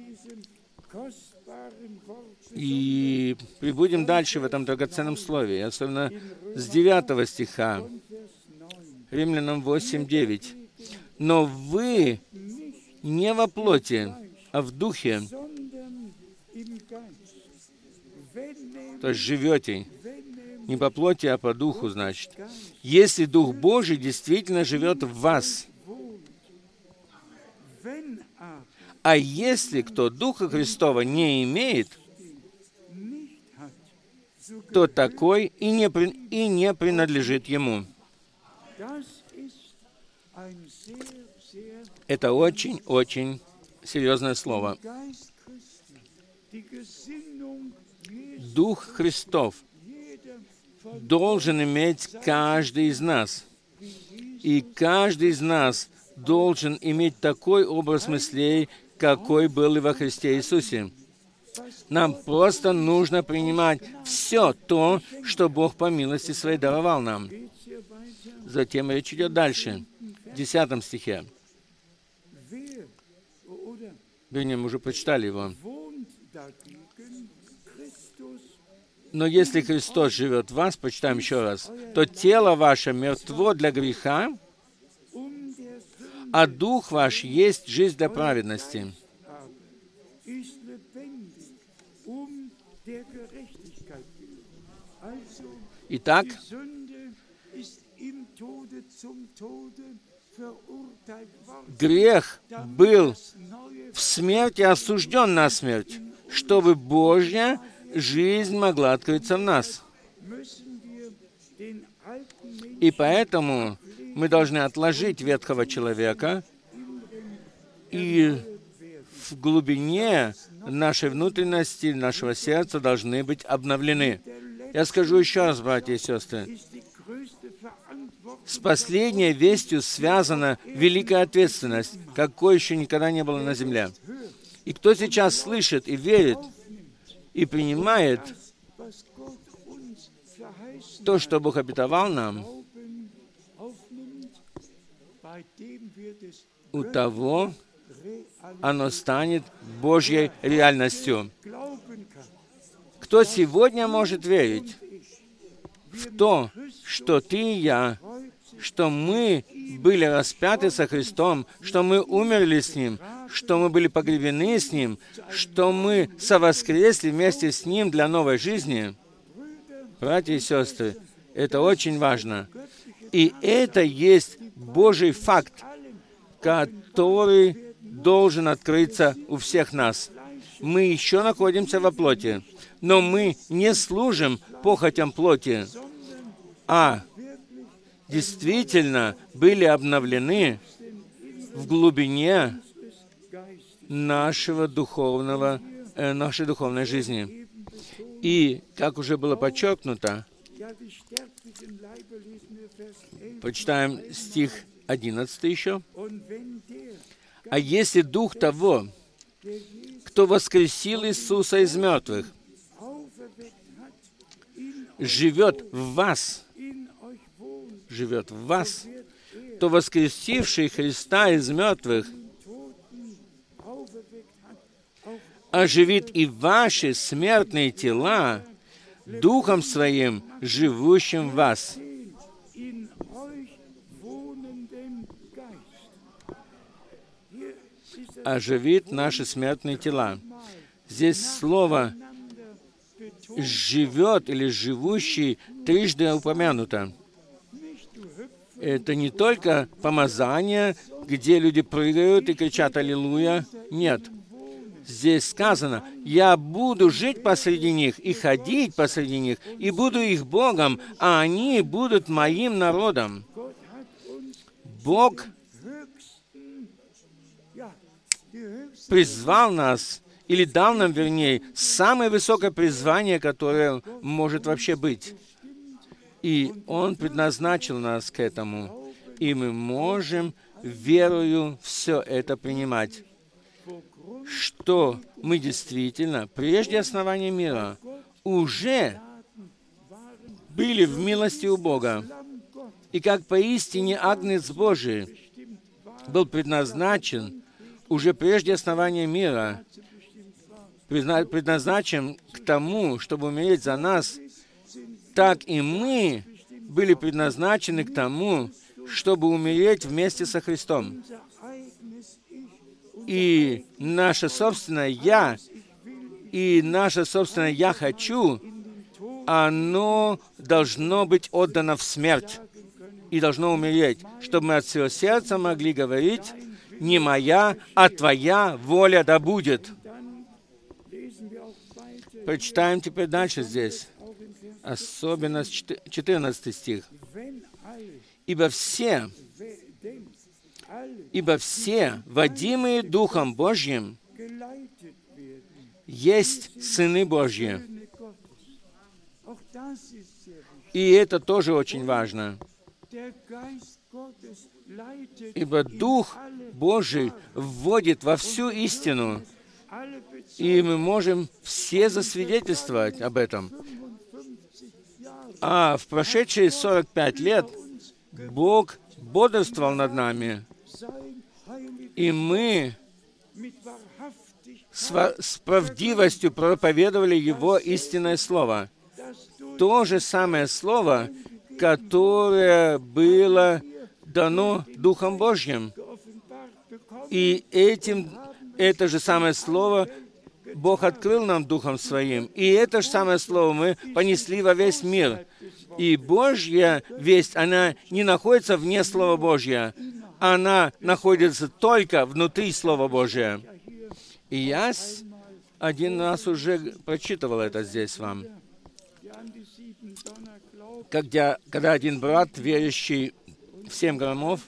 И прибудем дальше в этом драгоценном слове, особенно с девятого стиха, Римлянам восемь девять. «Но вы не во плоти, а в духе, то есть живете, не по плоти, а по духу, значит. Если Дух Божий действительно живет в вас. А если кто Духа Христова не имеет, то такой и не, при, и не принадлежит Ему». Это очень-очень серьезное слово. Дух Христов должен иметь каждый из нас. И каждый из нас должен иметь такой образ мыслей, какой был и во Христе Иисусе. Нам просто нужно принимать все то, что Бог по милости Своей даровал нам. Затем речь идет дальше, в десятом стихе. Вернее, мы уже прочитали его. «Но если Христос живет в вас, почитаем еще раз, то тело ваше мертво для греха, а дух ваш есть жизнь для праведности». Итак, грех был в смерти осужден на смерть, чтобы Божья жизнь могла открыться в нас. И поэтому мы должны отложить ветхого человека, и в глубине нашей внутренности, нашего сердца должны быть обновлены. Я скажу еще раз, братья и сестры, с последней вестью связана великая ответственность, какой еще никогда не было на земле. И кто сейчас слышит и верит, и принимает то, что Бог обетовал нам, у того оно станет Божьей реальностью. Кто сегодня может верить в то, что ты и я, что мы были распяты со Христом, что мы умерли с Ним, что мы были погребены с Ним, что мы совоскресли вместе с Ним для новой жизни? Братья и сестры, это очень важно. И это есть Божий факт, который должен открыться у всех нас. Мы еще находимся во плоти, но мы не служим похотям плоти, а действительно были обновлены в глубине нашего духовного, э, нашей духовной жизни. И, как уже было подчеркнуто, почитаем стих одиннадцатый еще. «А если Дух того, кто воскресил Иисуса из мертвых, живет в вас, живет в вас, то воскресивший Христа из мертвых оживит и ваши смертные тела Духом Своим, живущим в вас». оживит наши смертные тела. Здесь слово «живет» или «живущий» трижды упомянуто. Это не только помазание, где люди прыгают и кричат «Аллилуйя». Нет. Здесь сказано, «Я буду жить посреди них и ходить посреди них, и буду их Богом, а они будут моим народом». Бог призвал нас, или дал нам, вернее, самое высокое призвание, которое может вообще быть. И Он предназначил нас к этому, и мы можем верою все это принимать, что мы действительно, прежде основания мира, уже были в милости у Бога. И как поистине Агнец Божий был предназначен уже прежде основания мира, предназначен к тому, чтобы умереть за нас, так и мы были предназначены к тому, чтобы умереть вместе со Христом. И наше собственное «я», и наше собственное «я хочу», оно должно быть отдано в смерть и должно умереть, чтобы мы от всего сердца могли говорить «Не моя, а Твоя воля да будет». Прочитаем теперь дальше здесь, особенно четырнадцатый стих. «Ибо все, ибо все, водимые Духом Божьим, есть сыны Божьи». И это тоже очень важно. Ибо Дух Божий вводит во всю истину, и мы можем все засвидетельствовать об этом. А в прошедшие сорок пять лет Бог бодрствовал над нами, и мы с, с правдивостью проповедовали Его истинное Слово. То же самое Слово, которое было дано Духом Божьим. И этим, это же самое Слово Бог открыл нам Духом Своим. И это же самое Слово мы понесли во весь мир. И Божья весть, она не находится вне Слова Божьего. Она находится только внутри Слова Божия. И я один раз уже прочитывал это здесь вам. Когда, когда один брат, верящий в семь громов,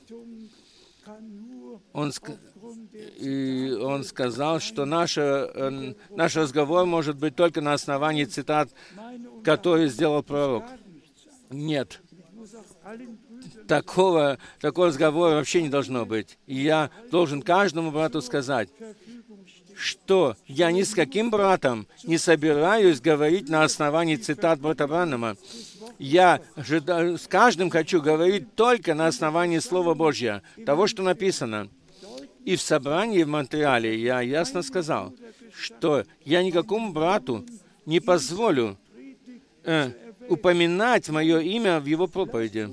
он, и он сказал, что наше, наш разговор может быть только на основании цитат, которые сделал пророк. Нет. Такого, такого разговора вообще не должно быть. И я должен каждому брату сказать, что я ни с каким братом не собираюсь говорить на основании цитат брата Бранхама. Я же с каждым хочу говорить только на основании Слова Божьего, того, что написано. И в собрании в Монреале я ясно сказал, что я никакому брату не позволю э, упоминать мое имя в его проповеди.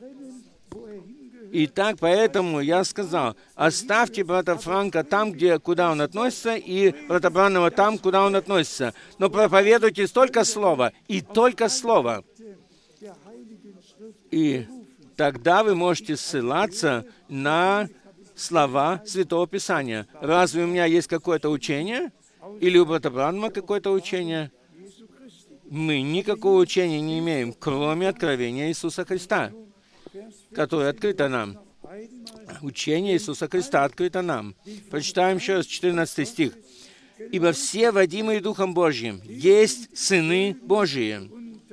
И так, поэтому я сказал, оставьте брата Франка там, где, куда он относится, и брата Бранхама там, куда он относится. Но проповедуйте только Слово, и только Слово. И тогда вы можете ссылаться на слова Святого Писания. Разве у меня есть какое-то учение? Или у брата Бранхама какое-то учение? Мы никакого учения не имеем, кроме откровения Иисуса Христа, которое открыто нам. Учение Иисуса Христа открыто нам. Прочитаем еще раз четырнадцатый стих. «Ибо все, водимые Духом Божьим, есть сыны Божии».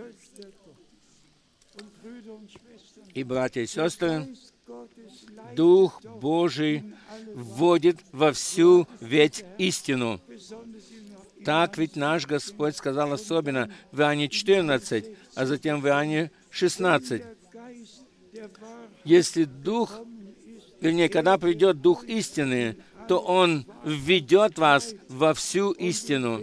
И, братья и сестры, Дух Божий вводит во всю ведь истину. Так ведь наш Господь сказал особенно в Иоанне четырнадцать, а затем в Иоанне шестнадцать. Если Дух, вернее, когда придет Дух истины, то Он введет вас во всю истину.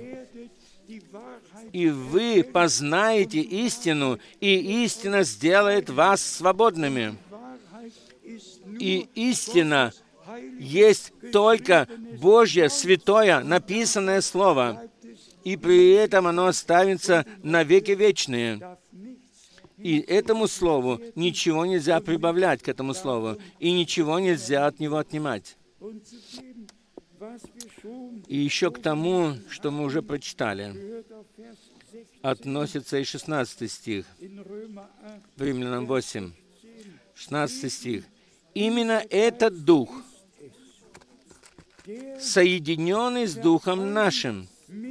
И вы познаете истину, и истина сделает вас свободными. И истина есть только Божье святое написанное Слово, и при этом оно останется на веки вечные. И этому Слову ничего нельзя прибавлять к этому Слову, и ничего нельзя от него отнимать. И еще к тому, что мы уже прочитали, относится и шестнадцатый стих, в Римлянам восемь, шестнадцатый стих. «Именно этот Дух, соединенный с Духом нашим,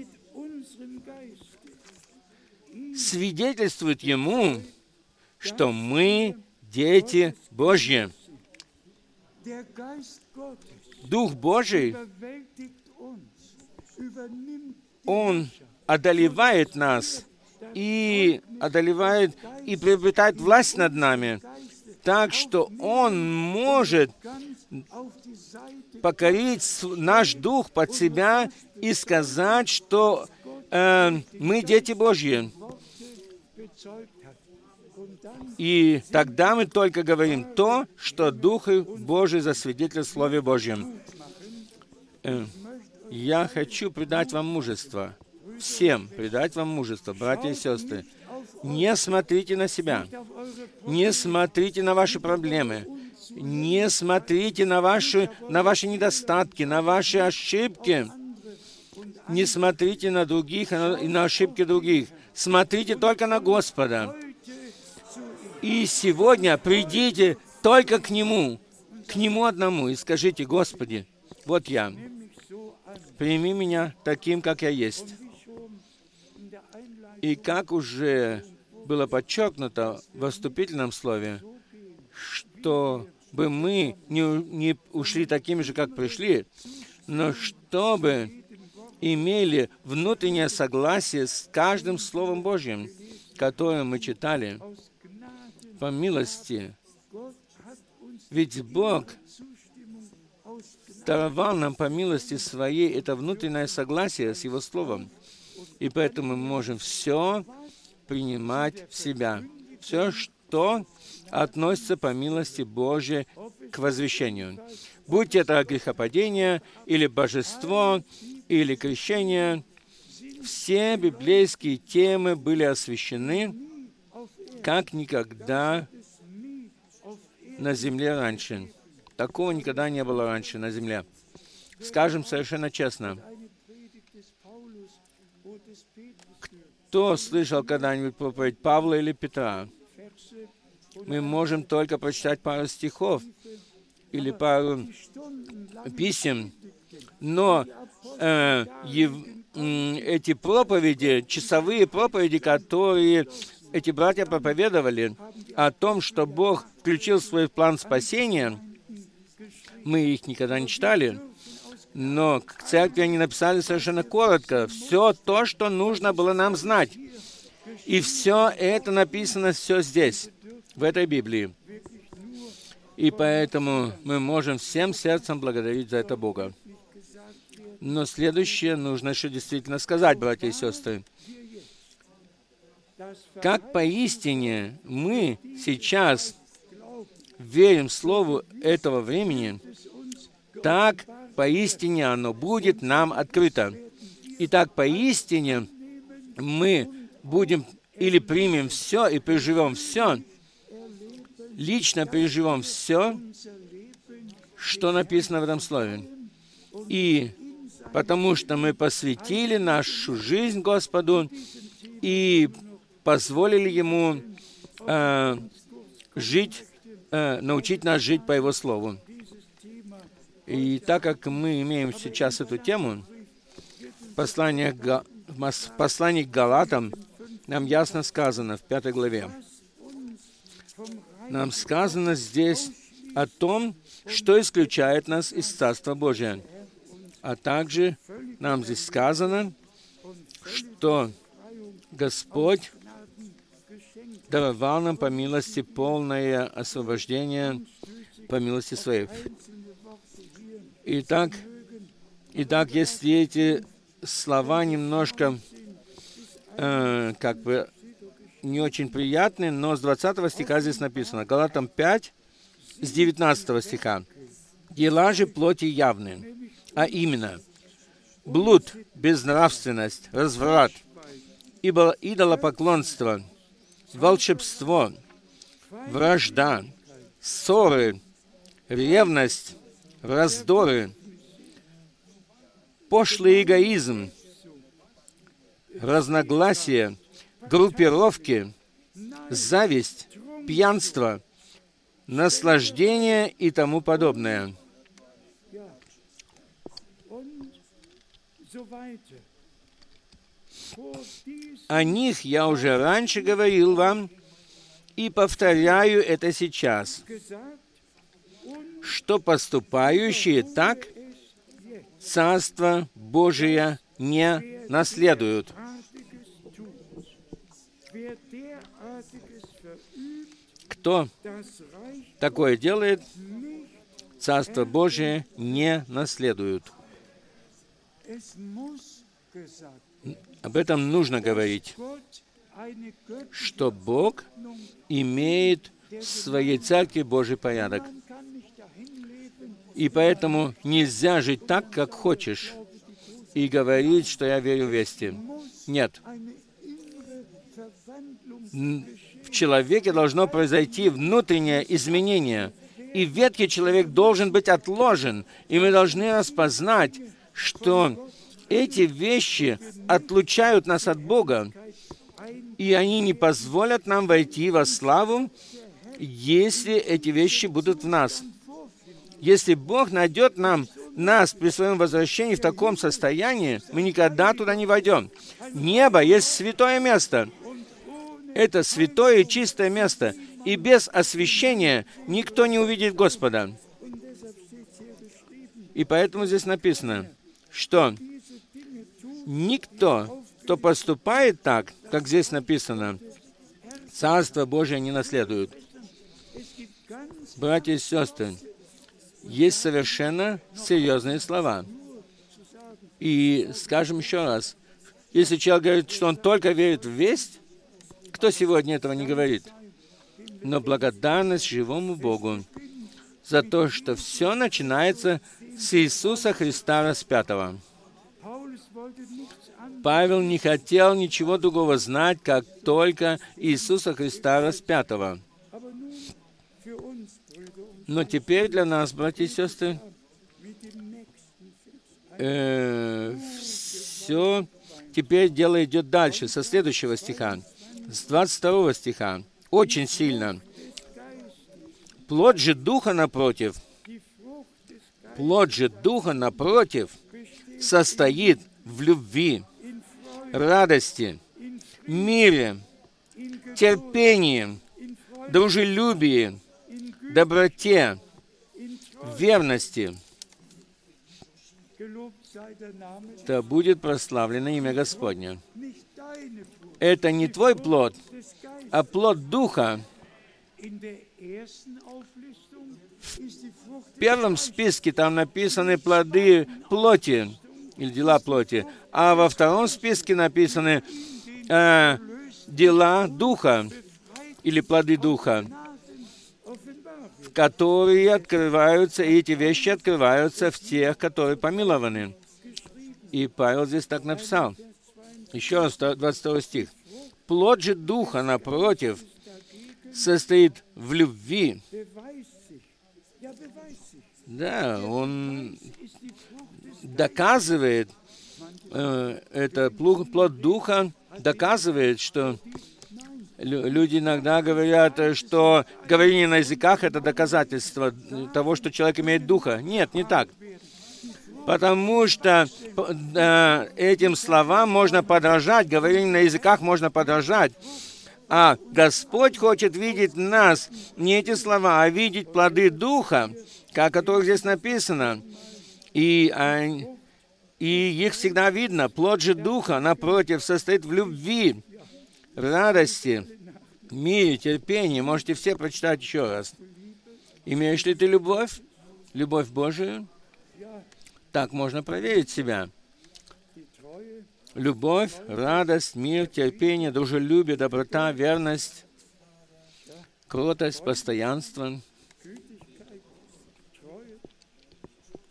свидетельствует Ему, что мы дети Божьи». Дух Божий, Он одолевает нас и одолевает и приобретает власть над нами, так что Он может покорить наш дух под себя и сказать, что э, мы дети Божьи. И тогда мы только говорим то, что Дух Божий засвидетельствует в Слове Божьем. Э, я хочу придать вам мужество. Всем придать вам мужество, братья и сестры. Не смотрите на себя. Не смотрите на ваши проблемы. Не смотрите на ваши, на ваши недостатки, на ваши ошибки. Не смотрите на других и на, и на ошибки других. Смотрите только на Господа. И сегодня придите только к Нему, к Нему одному, и скажите: «Господи, вот я. Прими меня таким, как я есть». И как уже было подчеркнуто в вступительном слове, чтобы мы не, не ушли такими же, как пришли, но чтобы имели внутреннее согласие с каждым Словом Божьим, которое мы читали, по милости. Ведь Бог даровал нам по милости Своей это внутреннее согласие с Его Словом. И поэтому мы можем все принимать в себя. Все, что относится по милости Божьей к возвещению. Будь это грехопадение, или божество, или крещение, все библейские темы были освящены как никогда на земле раньше. Такого никогда не было раньше на земле. Скажем совершенно честно, кто слышал когда-нибудь проповедь Павла или Петра? Мы можем только прочитать пару стихов или пару писем, но э, ев, э, эти проповеди, часовые проповеди, которые эти братья проповедовали о том, что Бог включил в свой план спасения, мы их никогда не читали, но к церкви они написали совершенно коротко все то, что нужно было нам знать. И все это написано все здесь, в этой Библии. И поэтому мы можем всем сердцем благодарить за это Бога. Но следующее нужно еще действительно сказать, братья и сестры. Как поистине мы сейчас верим Слову этого времени, так поистине оно будет нам открыто. И так поистине мы будем или примем все и переживем все, лично переживем все, что написано в этом Слове. И потому что мы посвятили нашу жизнь Господу и позволили Ему э, жить, э, научить нас жить по Его Слову. И так как мы имеем сейчас эту тему, послание, в послании к Галатам нам ясно сказано в пятой главе. Нам сказано здесь о том, что исключает нас из Царства Божия. А также нам здесь сказано, что Господь даровал нам по милости полное освобождение по милости Своей. Итак, итак, если эти слова немножко э, как бы не очень приятны, но с двадцатого стиха здесь написано, Галатам пять, с девятнадцатого стиха. Дела же плоти явны, а именно блуд, безнравственность, разврат, ибо идолопоклонство, волшебство, вражда, ссоры, ревность, раздоры, пошлый эгоизм, разногласия, группировки, зависть, пьянство, наслаждение и тому подобное. О них я уже раньше говорил вам и повторяю это сейчас, что поступающие так Царство Божие не наследуют. Кто такое делает, Царство Божие не наследует. Об этом нужно говорить, что Бог имеет в своей церкви Божий порядок. И поэтому нельзя жить так, как хочешь, и говорить, что я верю в вести. Нет. В человеке должно произойти внутреннее изменение, и ветхий человек должен быть отложен, и мы должны распознать, что эти вещи отлучают нас от Бога, и они не позволят нам войти во славу, если эти вещи будут в нас. Если Бог найдет нам, нас при своем возвращении в таком состоянии, мы никогда туда не войдем. Небо есть святое место. Это святое и чистое место. И без освящения никто не увидит Господа. И поэтому здесь написано, что никто, кто поступает так, как здесь написано, Царство Божие не наследует. Братья и сестры, есть совершенно серьезные слова. И скажем еще раз, если человек говорит, что он только верит в весть, кто сегодня этого не говорит? Но благодарность живому Богу за то, что все начинается с Иисуса Христа распятого. Павел не хотел ничего другого знать, как только Иисуса Христа распятого. Но теперь для нас, братья и сестры, э, все, теперь дело идет дальше, со следующего стиха, с двадцать второго стиха, очень сильно. Плод же Духа, напротив, плод же Духа, напротив, состоит в любви, радости, мире, терпении, дружелюбии, доброте, верности. Да будет прославлено имя Господне. Это не твой плод, а плод Духа. В первом списке там написаны плоды плоти, или дела плоти, а во втором списке написаны э, дела Духа, или плоды Духа, которые открываются, и эти вещи открываются в тех, которые помилованы. И Павел здесь так написал. Еще раз, двадцать второй стих. Плод же Духа, напротив, состоит в любви. Да, он доказывает, э, это плод Духа доказывает, что люди иногда говорят, что говорение на языках — это доказательство того, что человек имеет Духа. Нет, не так. Потому что э, этим словам можно подражать, говорение на языках можно подражать. А Господь хочет видеть в нас не эти слова, а видеть плоды Духа, о которых здесь написано. И, а, и их всегда видно. Плод же Духа, напротив, состоит в любви, радости, мире, терпении. Можете все прочитать еще раз. Имеешь ли ты любовь? Любовь Божию? Так можно проверить себя. Любовь, радость, мир, терпение, дружелюбие, доброта, верность, кротость, постоянство.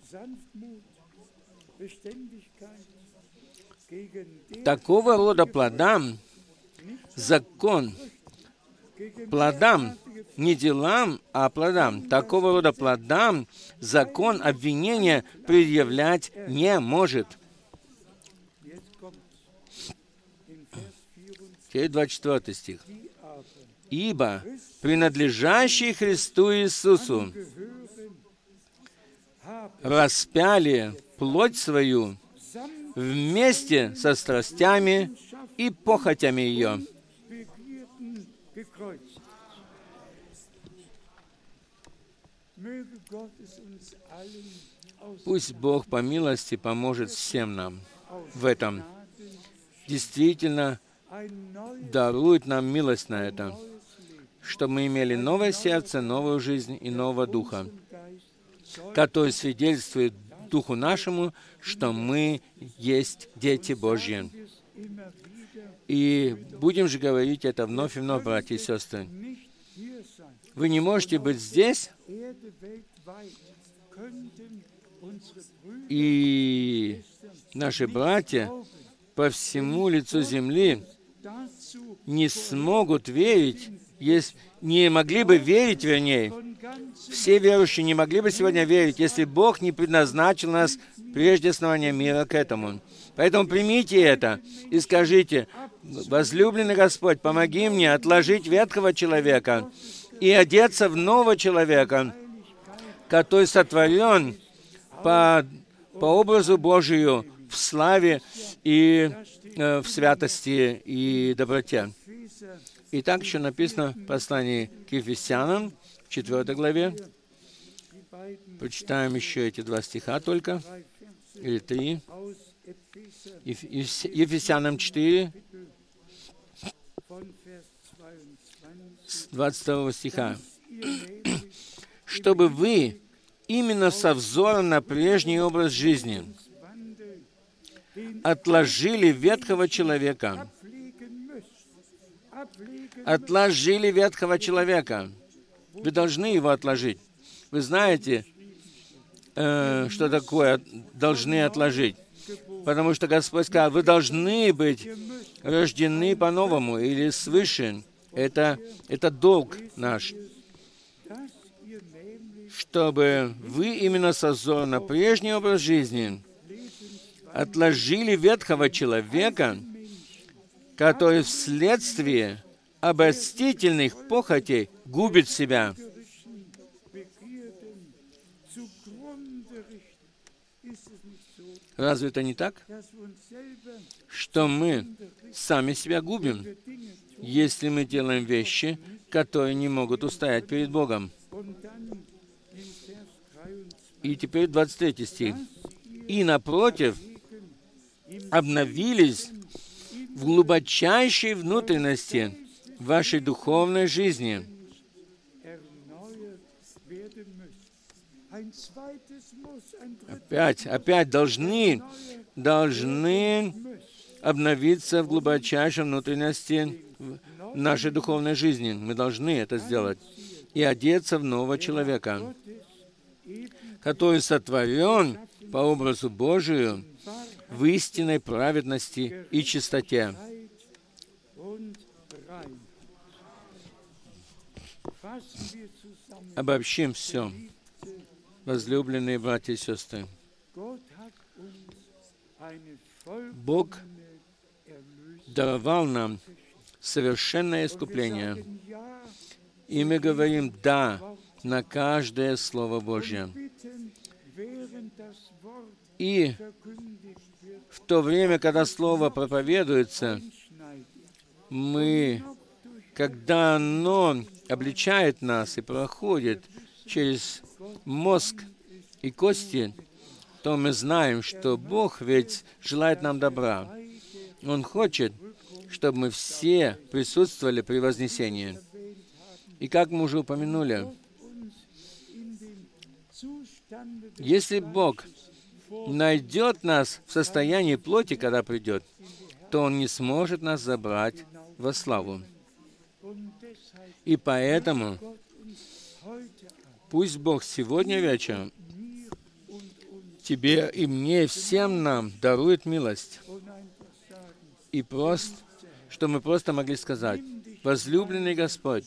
Такого рода плодам закон, плодам, не делам, а плодам, такого рода плодам закон обвинения предъявлять не может. Теперь двадцать четвёртый стих. «Ибо принадлежащие Христу Иисусу распяли плоть свою вместе со страстями и похотями ее». Пусть Бог по милости поможет всем нам в этом. Действительно, дарует нам милость на это, чтобы мы имели новое сердце, новую жизнь и нового духа, который свидетельствует Духу нашему, что мы есть дети Божьи. И будем же говорить это вновь и вновь, братья и сестры. Вы не можете быть здесь, и наши братья по всему лицу земли не смогут верить, если, не могли бы верить, вернее, все верующие не могли бы сегодня верить, если Бог не предназначил нас прежде основания мира к этому. Поэтому примите это и скажите: возлюбленный Господь, помоги мне отложить ветхого человека и одеться в нового человека, который сотворен по, по образу Божию в славе и э, в святости и доброте. И так еще написано в послании к Ефесянам, в четвёртой главе. Прочитаем еще эти два стиха только, или три. Ефесянам четыре, с двадцать второго стиха. «Чтобы вы именно со взором на прежний образ жизни отложили ветхого человека». Отложили ветхого человека. Вы должны его отложить. Вы знаете, э, что такое «должны отложить»? Потому что Господь сказал: вы должны быть рождены по-новому или свыше. Это, это долг наш. Чтобы вы именно со взором на прежний образ жизни отложили ветхого человека, который вследствие обольстительных похотей губит себя. Разве это не так? Что мы сами себя губим, если мы делаем вещи, которые не могут устоять перед Богом. И теперь двадцать третий стих. «И, напротив, обновились в глубочайшей внутренности вашей духовной жизни». Опять, опять должны, должны обновиться в глубочайшей внутренности нашей духовной жизни. Мы должны это сделать. И одеться в нового человека, который сотворен по образу Божию в истинной праведности и чистоте. Обобщим все, возлюбленные братья и сестры. Бог даровал нам совершенное искупление, и мы говорим «да» на каждое Слово Божье. И в то время, когда Слово проповедуется, мы, когда оно обличает нас и проходит через мозг и кости, то мы знаем, что Бог ведь желает нам добра. Он хочет, чтобы мы все присутствовали при вознесении. И как мы уже упомянули, если Бог найдет нас в состоянии плоти, когда придет, то Он не сможет нас забрать во славу. И поэтому пусть Бог сегодня вечером Тебе и мне, всем нам дарует милость. И просто, что мы просто могли сказать: возлюбленный Господь,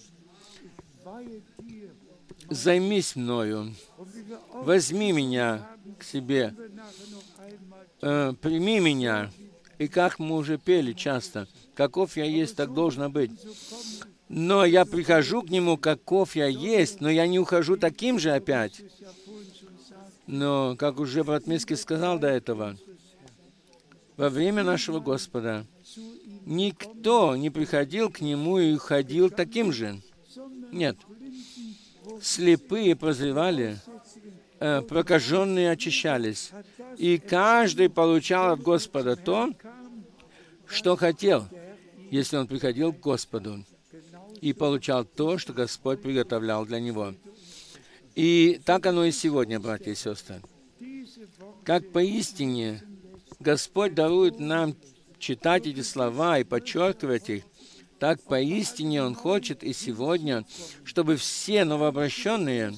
займись мною, возьми меня к себе, э, прими меня. И как мы уже пели часто, каков я есть, так должно быть. Но я прихожу к Нему, каков я есть, но я не ухожу таким же опять. Но, как уже брат Миски сказал до этого, во время нашего Господа никто не приходил к Нему и уходил таким же. Нет. Слепые прозревали, э, прокаженные очищались, и каждый получал от Господа то, что хотел, если он приходил к Господу, и получал то, что Господь приготовлял для него. И так оно и сегодня, братья и сестры. Как поистине Господь дарует нам читать эти слова и подчеркивать их, так поистине Он хочет и сегодня, чтобы все новообращенные,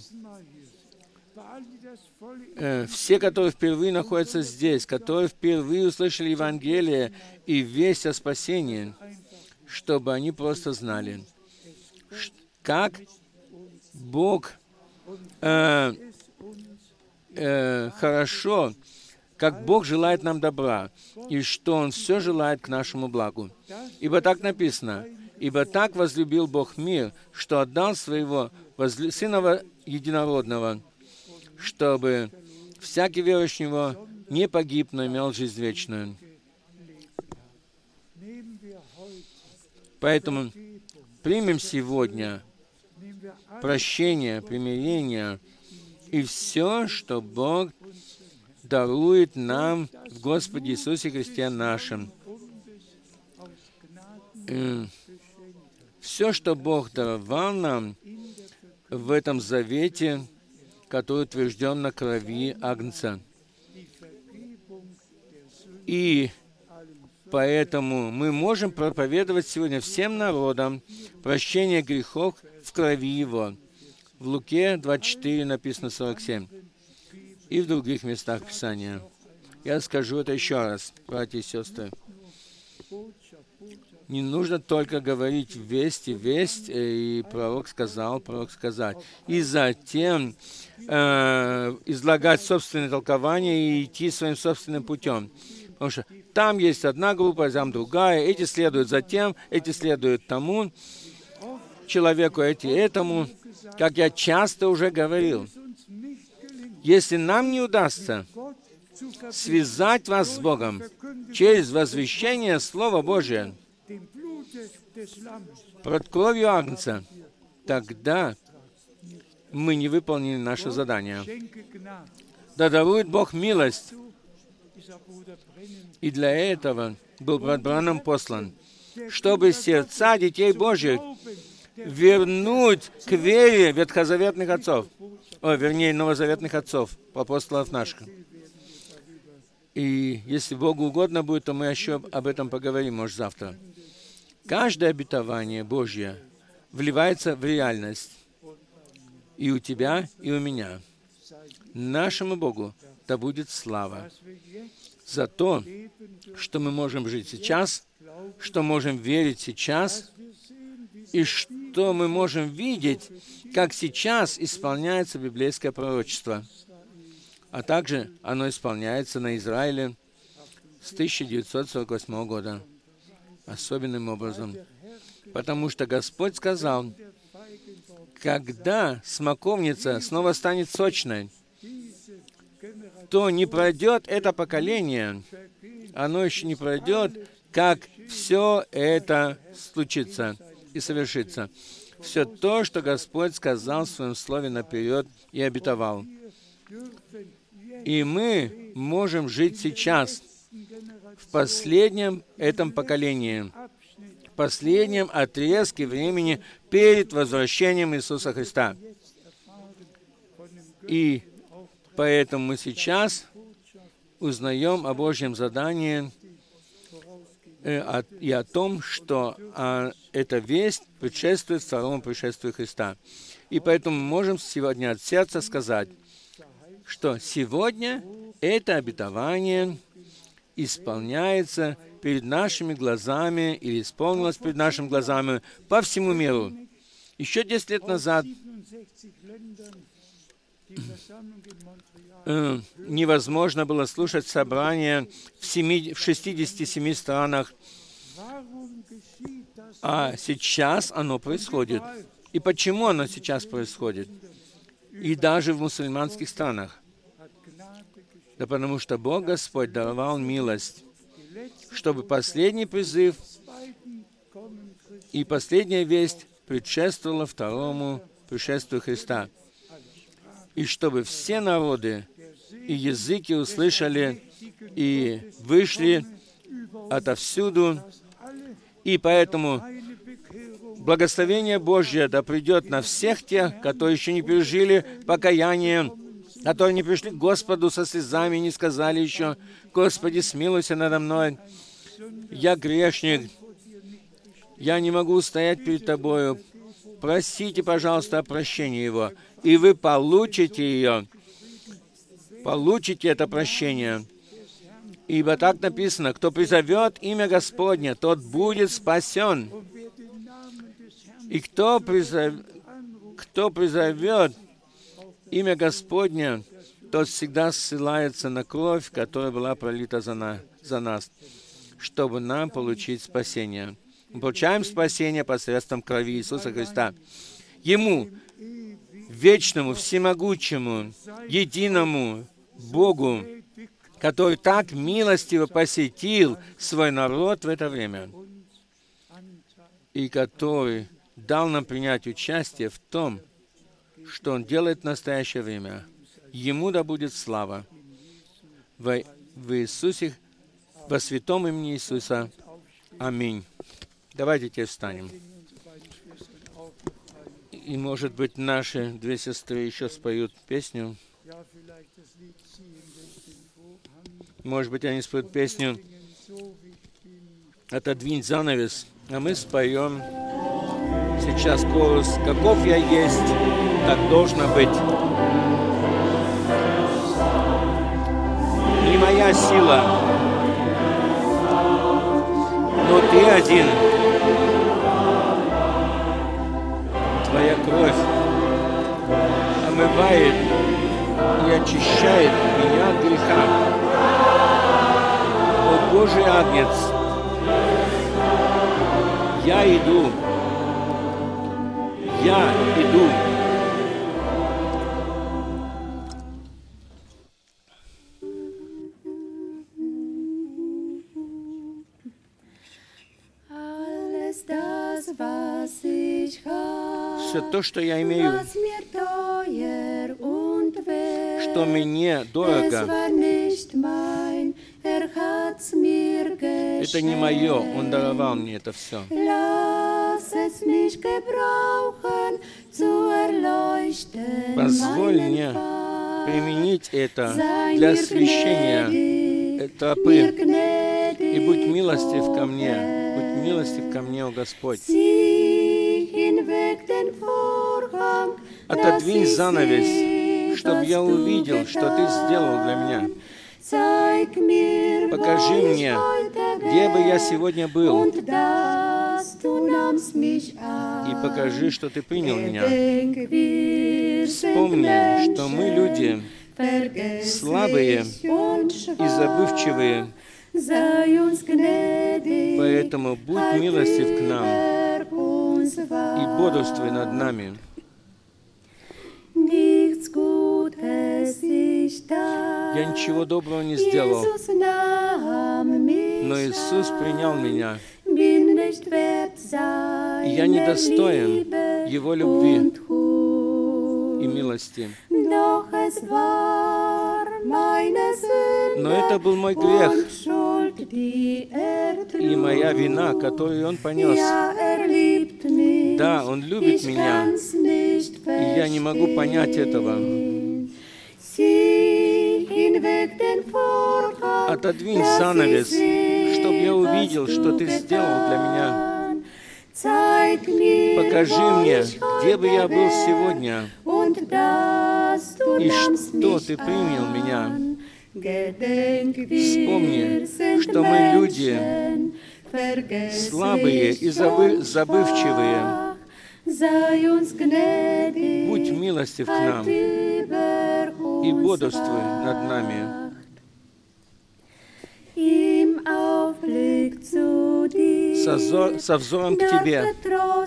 э, все, которые впервые находятся здесь, которые впервые услышали Евангелие и весть о спасении, чтобы они просто знали, как Бог э, э, хорошо, как Бог желает нам добра, и что Он все желает к нашему благу. Ибо так написано: «Ибо так возлюбил Бог мир, что отдал Своего возлю... Сына Единородного, чтобы всякий верующий в Него не погиб, но имел жизнь вечную». Поэтому примем сегодня прощение, примирение и все, что Бог дарует нам в Господе Иисусе Христе нашем. И все, что Бог даровал нам в этом завете, который утвержден на крови Агнца. И поэтому мы можем проповедовать сегодня всем народам прощение грехов в крови Его. В Луке двадцать четыре написано сорок семь. И в других местах Писания. Я скажу это еще раз, братья и сестры. Не нужно только говорить весть и весть, и пророк сказал, пророк сказать. И затем э, излагать собственное толкование и идти своим собственным путем. Потому что там есть одна группа, там другая, эти следуют за тем, эти следуют тому человеку, эти этому. Как я часто уже говорил, если нам не удастся связать вас с Богом через возвещение Слова Божия под кровью Агнца, тогда мы не выполнили наше задание. Да дарует Бог милость. И для этого был брат Бранам послан, чтобы сердца детей Божьих вернуть к вере ветхозаветных отцов, о, вернее, новозаветных отцов, апостолов наших. И если Богу угодно будет, то мы еще об этом поговорим, может, завтра. Каждое обетование Божье вливается в реальность. И у тебя, и у меня. Нашему Богу да будет слава за то, что мы можем жить сейчас, что можем верить сейчас, и что мы можем видеть, как сейчас исполняется библейское пророчество. А также оно исполняется на Израиле с тысяча девятьсот сорок восьмого года. Особенным образом. Потому что Господь сказал, когда смоковница снова станет сочной, то не пройдет это поколение, оно еще не пройдет, как все это случится и совершится. Все то, что Господь сказал в Своем Слове наперед и обетовал. И мы можем жить сейчас, в последнем этом поколении, в последнем отрезке времени перед возвращением Иисуса Христа. И поэтому мы сейчас узнаем о Божьем задании э, о, и о том, что а, эта весть предшествует второму пришествию Христа. И поэтому мы можем сегодня от сердца сказать, что сегодня это обетование исполняется перед нашими глазами или исполнилось перед нашими глазами по всему миру. Еще десять лет назад э, невозможно было слушать собрания в, семи, в шестидесяти семи странах, а сейчас оно происходит. И почему оно сейчас происходит? И даже в мусульманских странах. Да потому что Бог Господь даровал милость, чтобы последний призыв и последняя весть предшествовала второму пришествию Христа. И чтобы все народы и языки услышали и вышли отовсюду. И поэтому благословение Божье да придет на всех тех, которые еще не пережили покаяние, которые не пришли к Господу со слезами и не сказали еще: «Господи, смилуйся надо мной, я грешник, я не могу устоять перед Тобою, просите, пожалуйста, о прощении Его». И вы получите ее, получите это прощение. Ибо так написано: кто призовет имя Господне, тот будет спасен. И кто, призов... кто призовет имя Господне, тот всегда ссылается на кровь, которая была пролита за, на... за нас, чтобы нам получить спасение. Мы получаем спасение посредством крови Иисуса Христа. Ему, вечному, всемогучему, единому Богу, который так милостиво посетил свой народ в это время, и который дал нам принять участие в том, что Он делает в настоящее время. Ему да будет слава во, в Иисусе, во святом имени Иисуса. Аминь. Давайте теперь встанем. И, может быть, наши две сестры еще споют песню. Может быть, они споют песню «Отодвинь занавес», а мы споем сейчас корус «Каков я есть, так должно быть». Не моя сила, но Ты один. Твоя кровь омывает и очищает меня от греха. О Божий Агнец, я иду, я иду. Все то, что я имею, что мне дорого, это не мое, Он даровал мне это все. Позволь мне применить это для освящения тропы. И будь милостив ко мне, будь милостив ко мне, о Господь. Отодвинь занавес, чтобы я увидел, что Ты сделал для меня. Покажи мне, где бы я сегодня был, и покажи, что Ты принял меня. Вспомни, что мы люди слабые и забывчивые, поэтому будь милостив к нам и бодрствуй над нами. Я ничего доброго не сделал, но Иисус принял меня, и я недостоин Его любви и милости. Но это был мой грех и моя вина, которую Он понес. Да, Он любит меня, и я не могу понять этого. Отодвинь занавес, чтобы я увидел, что Ты сделал для меня. Покажи мне, где бы я был сегодня, и что Ты принял меня. Вспомни, что мы люди слабые и забывчивые. Будь милостив к нам и бодрствуй над нами. Со, со взором к Тебе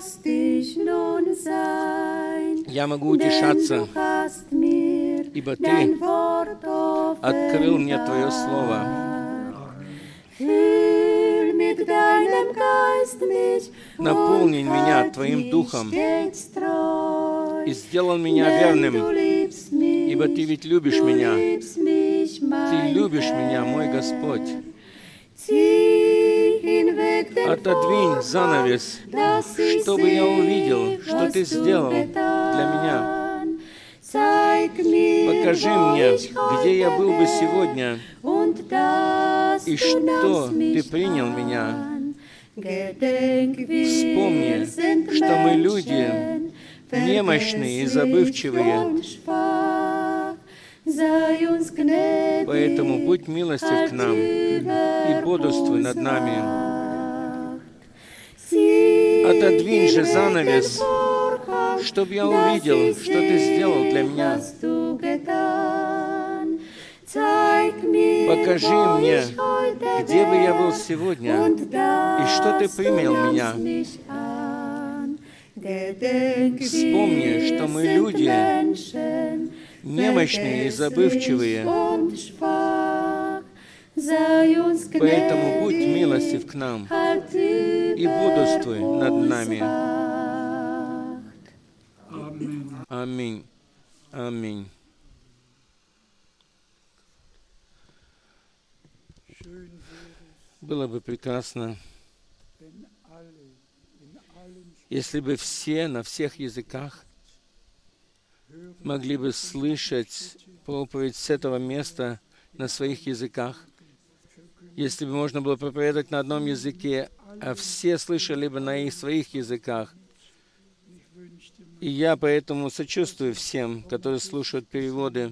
я могу утешаться, ибо Ты открыл мне Твое Слово. Наполни меня Твоим Духом и сделал меня верным, ибо Ты ведь любишь меня. Ты любишь меня, мой Господь. Отодвинь занавес, чтобы я увидел, что Ты сделал для меня. Покажи мне, где я был бы сегодня, и что Ты принял меня. Вспомни, что мы люди немощные и забывчивые. Поэтому будь милостив к нам и бодрствуй над нами. Отодвинь же занавес, чтобы я увидел, что Ты сделал для меня. Покажи мне, где бы я был сегодня, и что Ты принял меня. Вспомни, что мы люди немощные и забывчивые. Поэтому будь милостив к нам и бодрствуй над нами. Аминь. Аминь. Было бы прекрасно, если бы все на всех языках могли бы слышать проповедь с этого места на своих языках, если бы можно было проповедовать на одном языке, а все слышали бы на их своих языках. И я поэтому сочувствую всем, которые слушают переводы.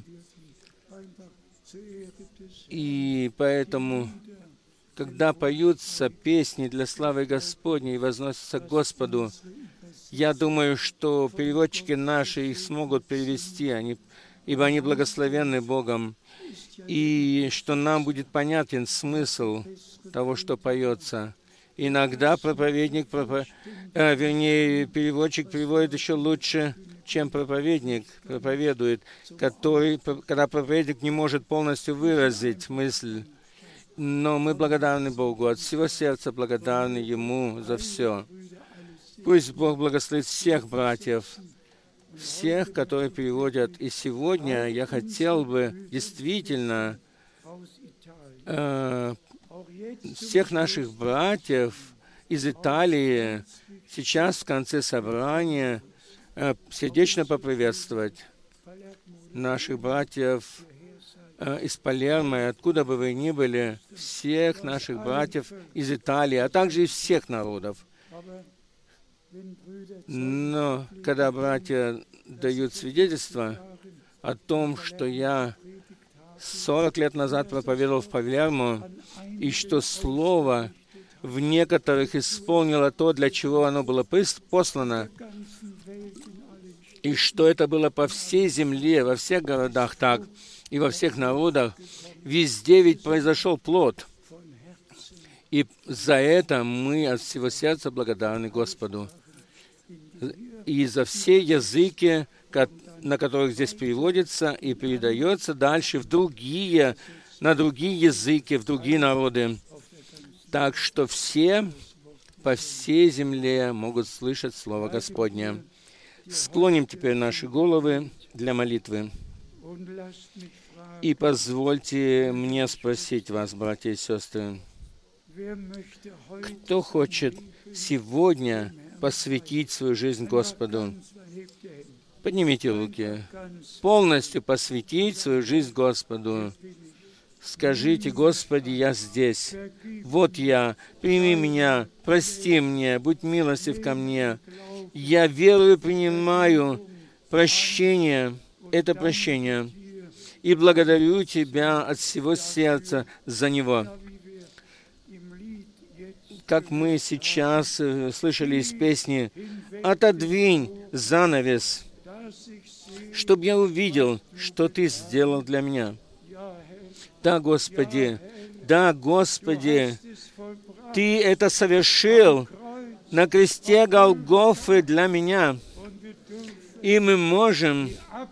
И поэтому, когда поются песни для славы Господней и возносятся к Господу, я думаю, что переводчики наши их смогут перевести, они, ибо они благословенны Богом, и что нам будет понятен смысл того, что поется. Иногда проповедник, пропо... а, вернее, переводчик переводит еще лучше, чем проповедник проповедует, который, когда проповедник не может полностью выразить мысль. Но мы благодарны Богу, от всего сердца благодарны Ему за все. Пусть Бог благословит всех братьев, всех, которые переводят. И сегодня я хотел бы действительно э, всех наших братьев из Италии сейчас в конце собрания э, сердечно поприветствовать. Наших братьев э, из Палермо, откуда бы вы ни были, всех наших братьев из Италии, а также из всех народов. Но когда братья дают свидетельство о том, что я сорок лет назад проповедовал в Палермо, и что Слово в некоторых исполнило то, для чего оно было послано, и что это было по всей земле, во всех городах так, и во всех народах, везде ведь произошел плод. И за это мы от всего сердца благодарны Господу. И за все языки, на которых здесь переводится и передается дальше в другие, на другие языки, в другие народы. Так что все по всей земле могут слышать Слово Господне. Склоним теперь наши головы для молитвы. И позвольте мне спросить вас, братья и сестры, кто хочет сегодня посвятить свою жизнь Господу? Поднимите руки. Полностью посвятить свою жизнь Господу. Скажите: Господи, я здесь. Вот я. Прими меня, прости мне, будь милостив ко мне. Я верую, принимаю прощение, это прощение. и благодарю Тебя от всего сердца за него. Как мы сейчас э, слышали из песни, «Отодвинь занавес, чтобы я увидел, что Ты сделал для меня». Да, Господи, да, Господи, Ты это совершил на кресте Голгофы для меня, и мы можем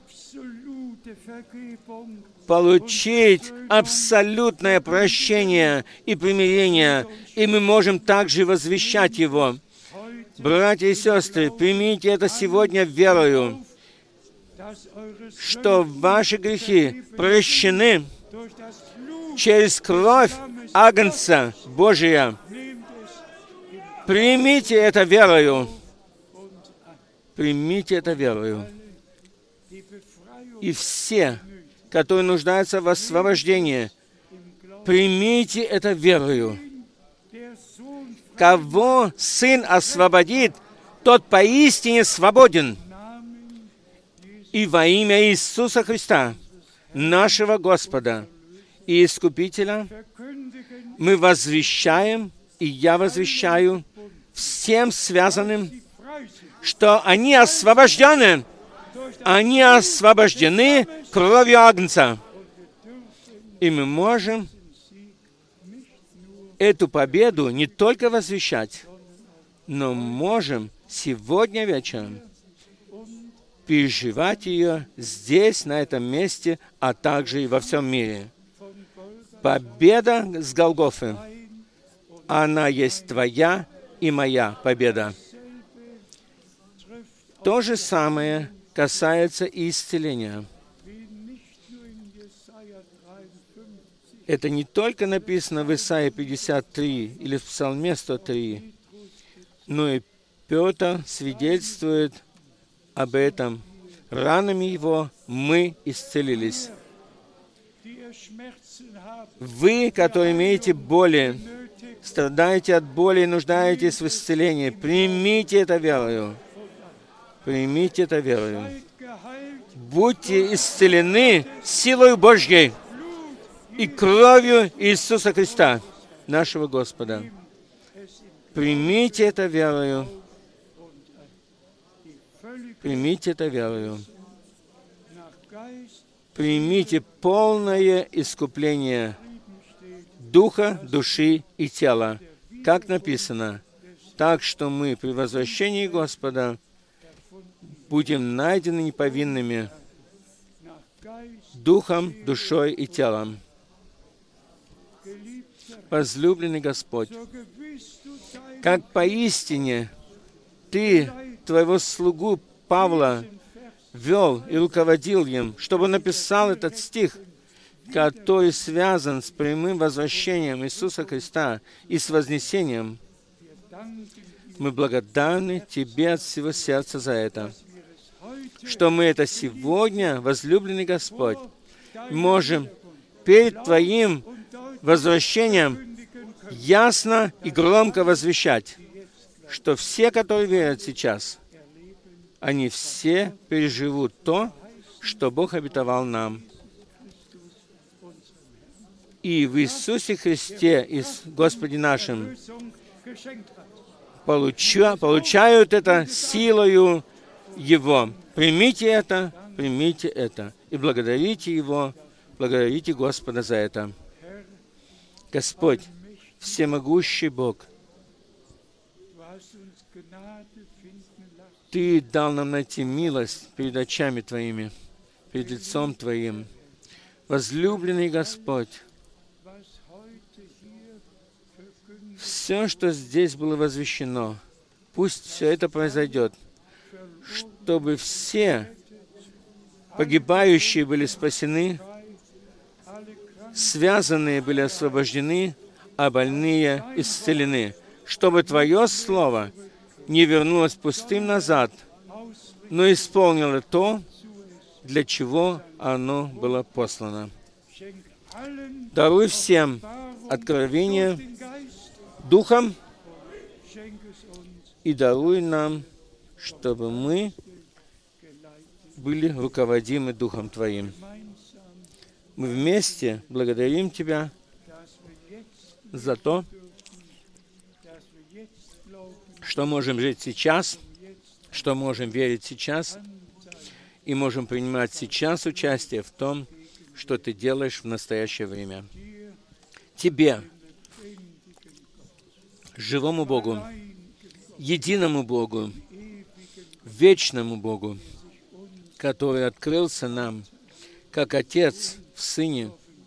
получить абсолютное прощение и примирение, и мы можем также возвещать его. Братья и сестры, примите это сегодня верою, что ваши грехи прощены через кровь Агнца Божия. Примите это верою. Примите это верою. И все, которые нуждаются в освобождении, примите это верою. Кого Сын освободит, тот поистине свободен. И во имя Иисуса Христа, нашего Господа и Искупителя, мы возвещаем, и я возвещаю всем связанным, что они освобождены. Они освобождены кровью Агнца. И мы можем эту победу не только возвещать, но можем сегодня вечером переживать ее здесь, на этом месте, а также и во всем мире. Победа с Голгофы, она есть твоя и моя победа. То же самое касается и исцеления. Это не только написано в Исаии пятьдесят три или в Псалме сто три, но и Петр свидетельствует об этом. Ранами его мы исцелились. Вы, которые имеете боли, страдаете от боли и нуждаетесь в исцелении, примите это верою. Примите это верою. Будьте исцелены силой Божьей и кровью Иисуса Христа, нашего Господа. Примите это верою. Примите это верою. Примите полное искупление духа, души и тела, как написано, так что мы при возвращении Господа будем найдены неповинными духом, душой и телом. Возлюбленный Господь, как поистине Ты Твоего слугу Павла вел и руководил им, чтобы он написал этот стих, который связан с прямым возвращением Иисуса Христа и с вознесением, мы благодарны Тебе от всего сердца за это, что мы это сегодня, возлюбленный Господь, можем перед Твоим возвращением ясно и громко возвещать, что все, которые верят сейчас, они все переживут то, что Бог обетовал нам. И в Иисусе Христе, и Господе нашим, получа, получают это силою Его. Примите это, примите это, и благодарите Его, благодарите Господа за это. Господь, всемогущий Бог, Ты дал нам найти милость перед очами Твоими, перед лицом Твоим. Возлюбленный Господь, все, что здесь было возвещено, пусть все это произойдет, чтобы все погибающие были спасены, связанные были освобождены, а больные исцелены, чтобы Твое Слово не вернулось пустым назад, но исполнило то, для чего оно было послано. Даруй всем откровение Духом и даруй нам, чтобы мы были руководимы Духом Твоим. Мы вместе благодарим Тебя за то, что можем жить сейчас, что можем верить сейчас и можем принимать сейчас участие в том, что Ты делаешь в настоящее время. Тебе, живому Богу, единому Богу, вечному Богу, который открылся нам, как Отец в Сыне,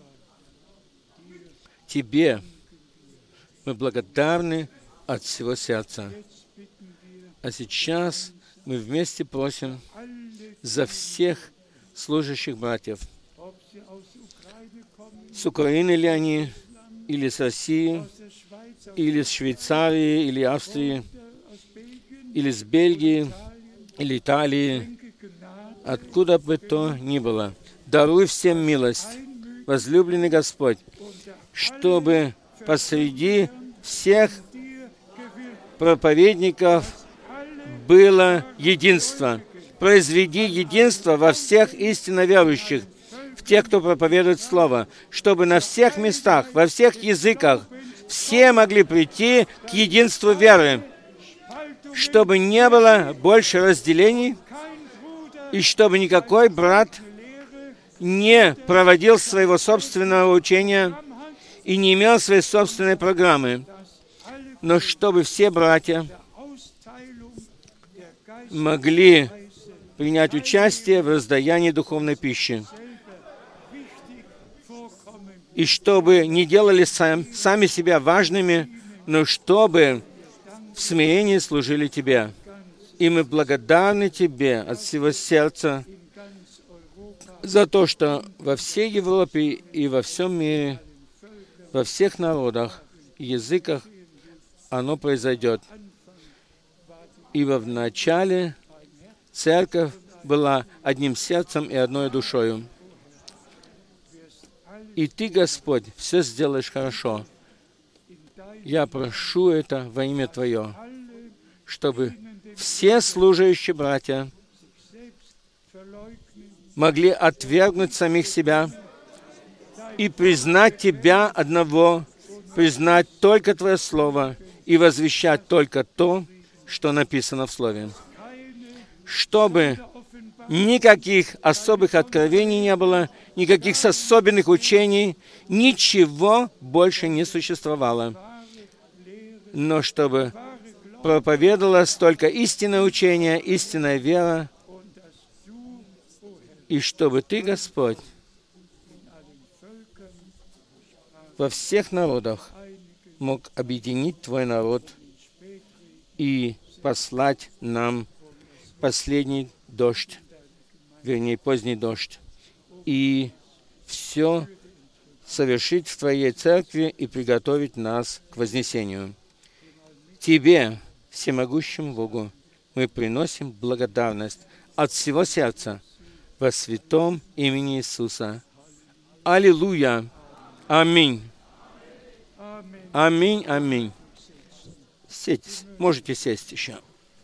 Тебе мы благодарны от всего сердца. А сейчас мы вместе просим за всех служащих братьев. С Украины ли они, или с России, или с Швейцарии, или Австрии, или с Бельгии, или Италии, откуда бы то ни было. Даруй всем милость, возлюбленный Господь, чтобы посреди всех проповедников было единство. Произведи единство во всех истинно верующих, в тех, кто проповедует Слово, чтобы на всех местах, во всех языках все могли прийти к единству веры, чтобы не было больше разделений, и чтобы никакой брат не проводил своего собственного учения и не имел своей собственной программы, но чтобы все братья могли принять участие в раздаянии духовной пищи, и чтобы не делали сам, сами себя важными, но чтобы в смирении служили Тебе. И мы благодарны Тебе от всего сердца за то, что во всей Европе и во всем мире, во всех народах и языках оно произойдет. Ибо в начале Церковь была одним сердцем и одной душою. И Ты, Господь, все сделаешь хорошо. Я прошу это во имя Твое, чтобы все служащие братья могли отвергнуть самих себя и признать Тебя одного, признать только Твое Слово и возвещать только то, что написано в Слове. Чтобы никаких особых откровений не было, никаких особенных учений, ничего больше не существовало. Но чтобы проповедовалось только истинное учение, истинная вера, и чтобы Ты, Господь, во всех народах мог объединить Твой народ и послать нам последний дождь, вернее, поздний дождь, и все совершить в Твоей церкви и приготовить нас к вознесению. Тебе, всемогущему Богу, мы приносим благодарность от всего сердца во святом имени Иисуса. Аллилуйя! Аминь! Аминь, аминь. Сядьте, можете сесть еще.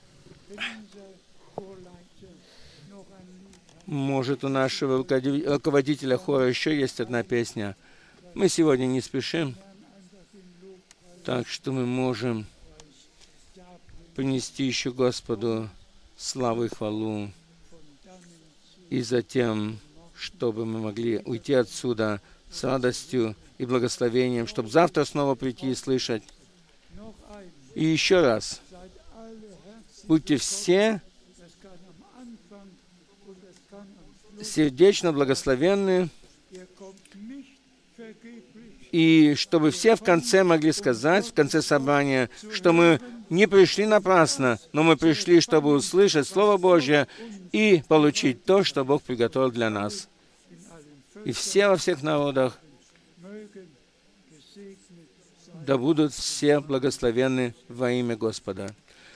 Может, у нашего руководителя хора еще есть одна песня. Мы сегодня не спешим, так что мы можем принести еще Господу славу и хвалу. И затем, чтобы мы могли уйти отсюда с радостью и благословением, чтобы завтра снова прийти и слышать. И еще раз, будьте все сердечно благословенны, и чтобы все в конце могли сказать, в конце собрания, что мы не пришли напрасно, но мы пришли, чтобы услышать Слово Божье и получить то, что Бог приготовил для нас. И все во всех народах да будут все благословенны во имя Господа.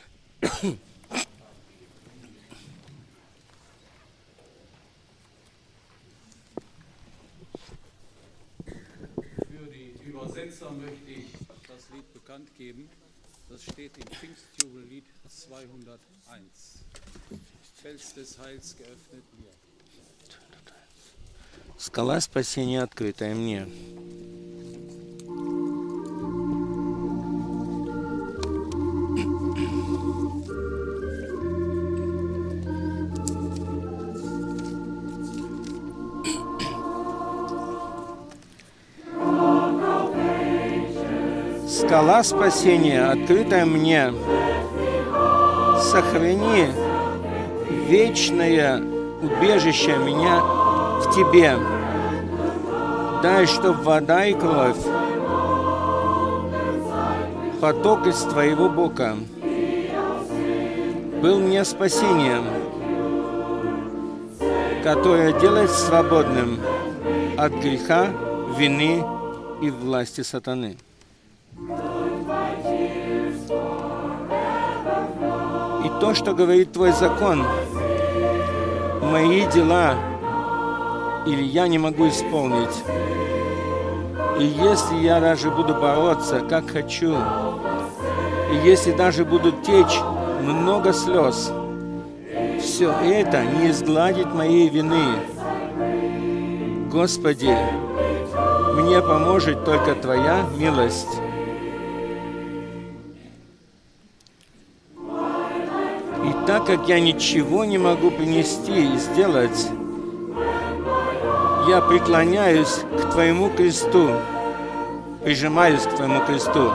Möchte ich das Lied bekannt geben. Das steht im Pfingstjubellied zweihunderteins. Fels des Heils geöffnet mir. Скала спасения, открытая мне. Скала спасения, открытая мне. Сохрани вечное убежище меня в Тебе. Дай, чтоб вода и кровь, поток из Твоего бока, был мне спасением, которое делает свободным от греха, вины и власти сатаны. И то, что говорит Твой закон, мои дела или я не могу исполнить. И если я даже буду бороться, как хочу, и если даже будут течь много слез, все это не изгладит моей вины. Господи, мне поможет только Твоя милость. И так как я ничего не могу принести и сделать, я преклоняюсь к Твоему кресту, прижимаюсь к Твоему кресту.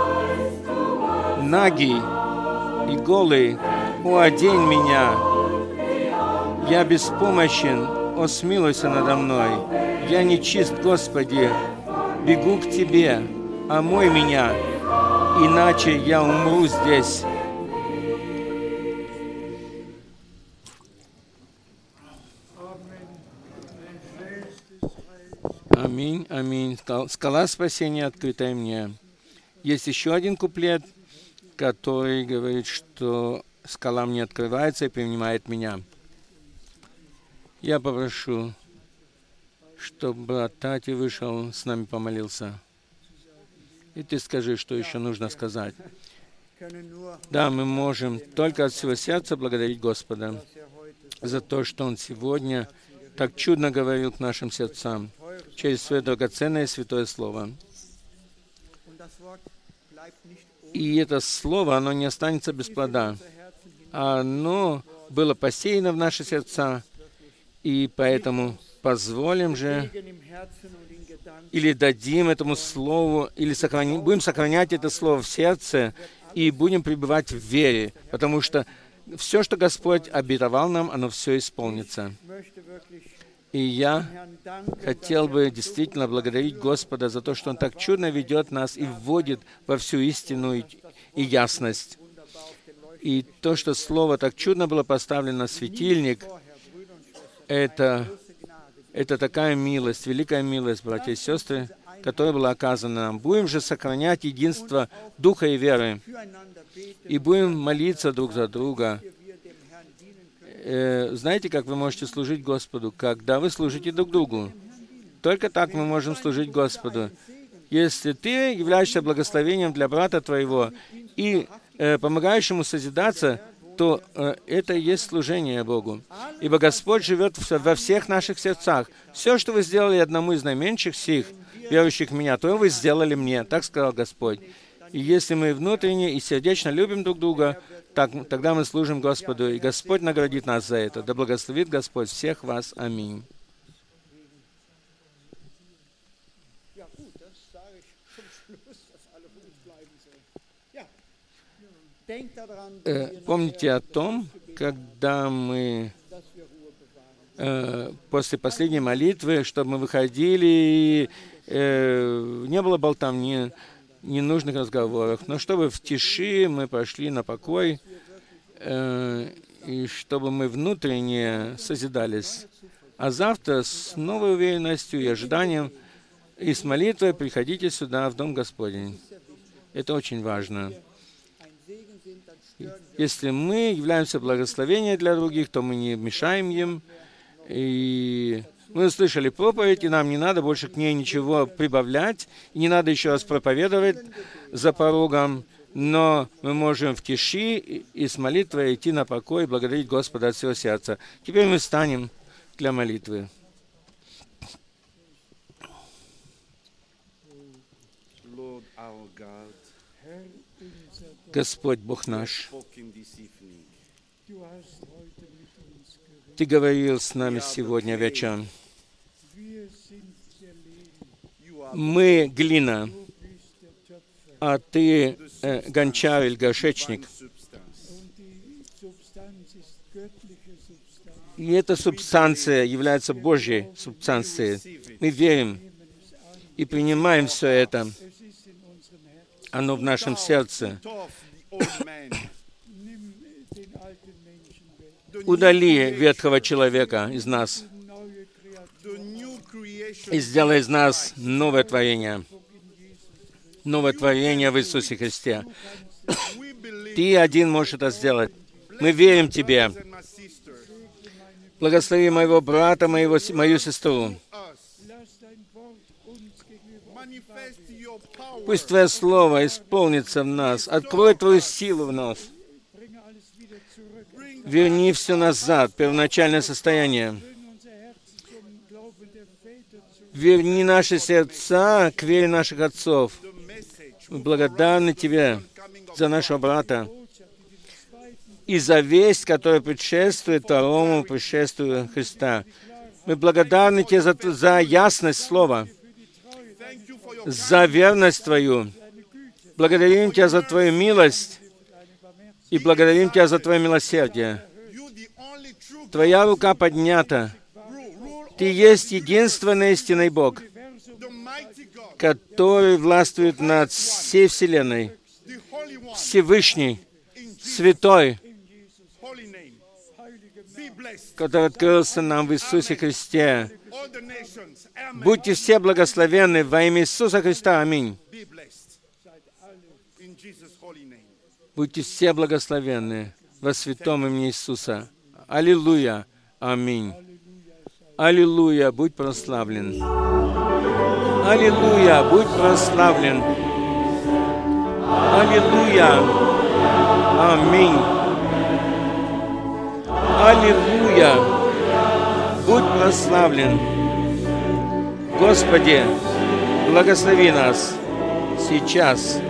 Нагий и голый, о, одень меня. Я беспомощен, о, смилуйся надо мной. Я нечист, Господи, бегу к Тебе, омой меня, иначе я умру здесь. Аминь, аминь. Скала спасения, открытая мне. Есть еще один куплет, который говорит, что скала мне открывается и принимает меня. Я попрошу, чтобы брат Тати вышел, с нами помолился. И ты скажи, что еще нужно сказать. Да, мы можем только от всего сердца благодарить Господа за то, что Он сегодня так чудно говорил к нашим сердцам через Свое драгоценное Святое Слово. И это Слово, оно не останется без плода. Оно было посеяно в наши сердца, и поэтому позволим же, или дадим этому Слову, или сохрани, будем сохранять это Слово в сердце, и будем пребывать в вере, потому что все, что Господь обетовал нам, оно все исполнится. И я хотел бы действительно благодарить Господа за то, что Он так чудно ведет нас и вводит во всю истину и, и ясность. И то, что Слово так чудно было поставлено на светильник, это, это такая милость, великая милость, братья и сестры, которая была оказана нам. Будем же сохранять единство Духа и веры, и будем молиться друг за друга. Знаете, как вы можете служить Господу? Когда вы служите друг другу. Только так мы можем служить Господу. Если ты являешься благословением для брата твоего и э, помогаешь ему созидаться, то э, это и есть служение Богу. Ибо Господь живет в, во всех наших сердцах. Все, что вы сделали одному из наименьших сих, верующих в Меня, то вы сделали Мне. Так сказал Господь. И если мы внутренне и сердечно любим друг друга, так, тогда мы служим Господу, и Господь наградит нас за это. Да благословит Господь всех вас. Аминь. Э, помните о том, когда мы э, после последней молитвы, чтобы мы выходили, и э, не было болтовни, ненужных разговоров, но чтобы в тиши мы пошли на покой, э, и чтобы мы внутренне созидались. А завтра с новой уверенностью и ожиданием и с молитвой приходите сюда, в Дом Господень. Это очень важно. Если мы являемся благословением для других, то мы не мешаем им. И мы услышали проповедь, и нам не надо больше к ней ничего прибавлять, и не надо еще раз проповедовать за порогом, но мы можем в тиши и с молитвой идти на покой и благодарить Господа от всего сердца. Теперь мы встанем для молитвы. Господь Бог наш, Ты говорил с нами сегодня вечером. Мы глина, а Ты э, гончар или горшечник. И эта субстанция является Божьей субстанцией. Мы верим и принимаем все это. Оно в нашем сердце. Удали ветхого человека из нас и сделай из нас новое творение. Новое творение в Иисусе Христе. Ты один можешь это сделать. Мы верим Тебе. Благослови моего брата, моего, мою сестру. Пусть Твое Слово исполнится в нас. Открой Твою силу в нас. Верни все назад, первоначальное состояние. Верни наши сердца к вере наших отцов. Мы благодарны Тебе за нашего брата и за весть, которая предшествует второму пришествию Христа. Мы благодарны Тебе за, за ясность Слова, за верность Твою. Благодарим Тебя за Твою милость и благодарим Тебя за Твое милосердие. Твоя рука поднята. Ты есть единственный истинный Бог, который властвует над всей Вселенной, Всевышний, Святой, который открылся нам в Иисусе Христе. Будьте все благословенны во имя Иисуса Христа. Аминь. Будьте все благословенны во святом имени Иисуса. Аллилуйя. Аминь. Аллилуйя. Будь прославлен. Аллилуйя. Будь прославлен. Аллилуйя. Аминь. Аллилуйя. Будь прославлен. Господи, благослови нас сейчас.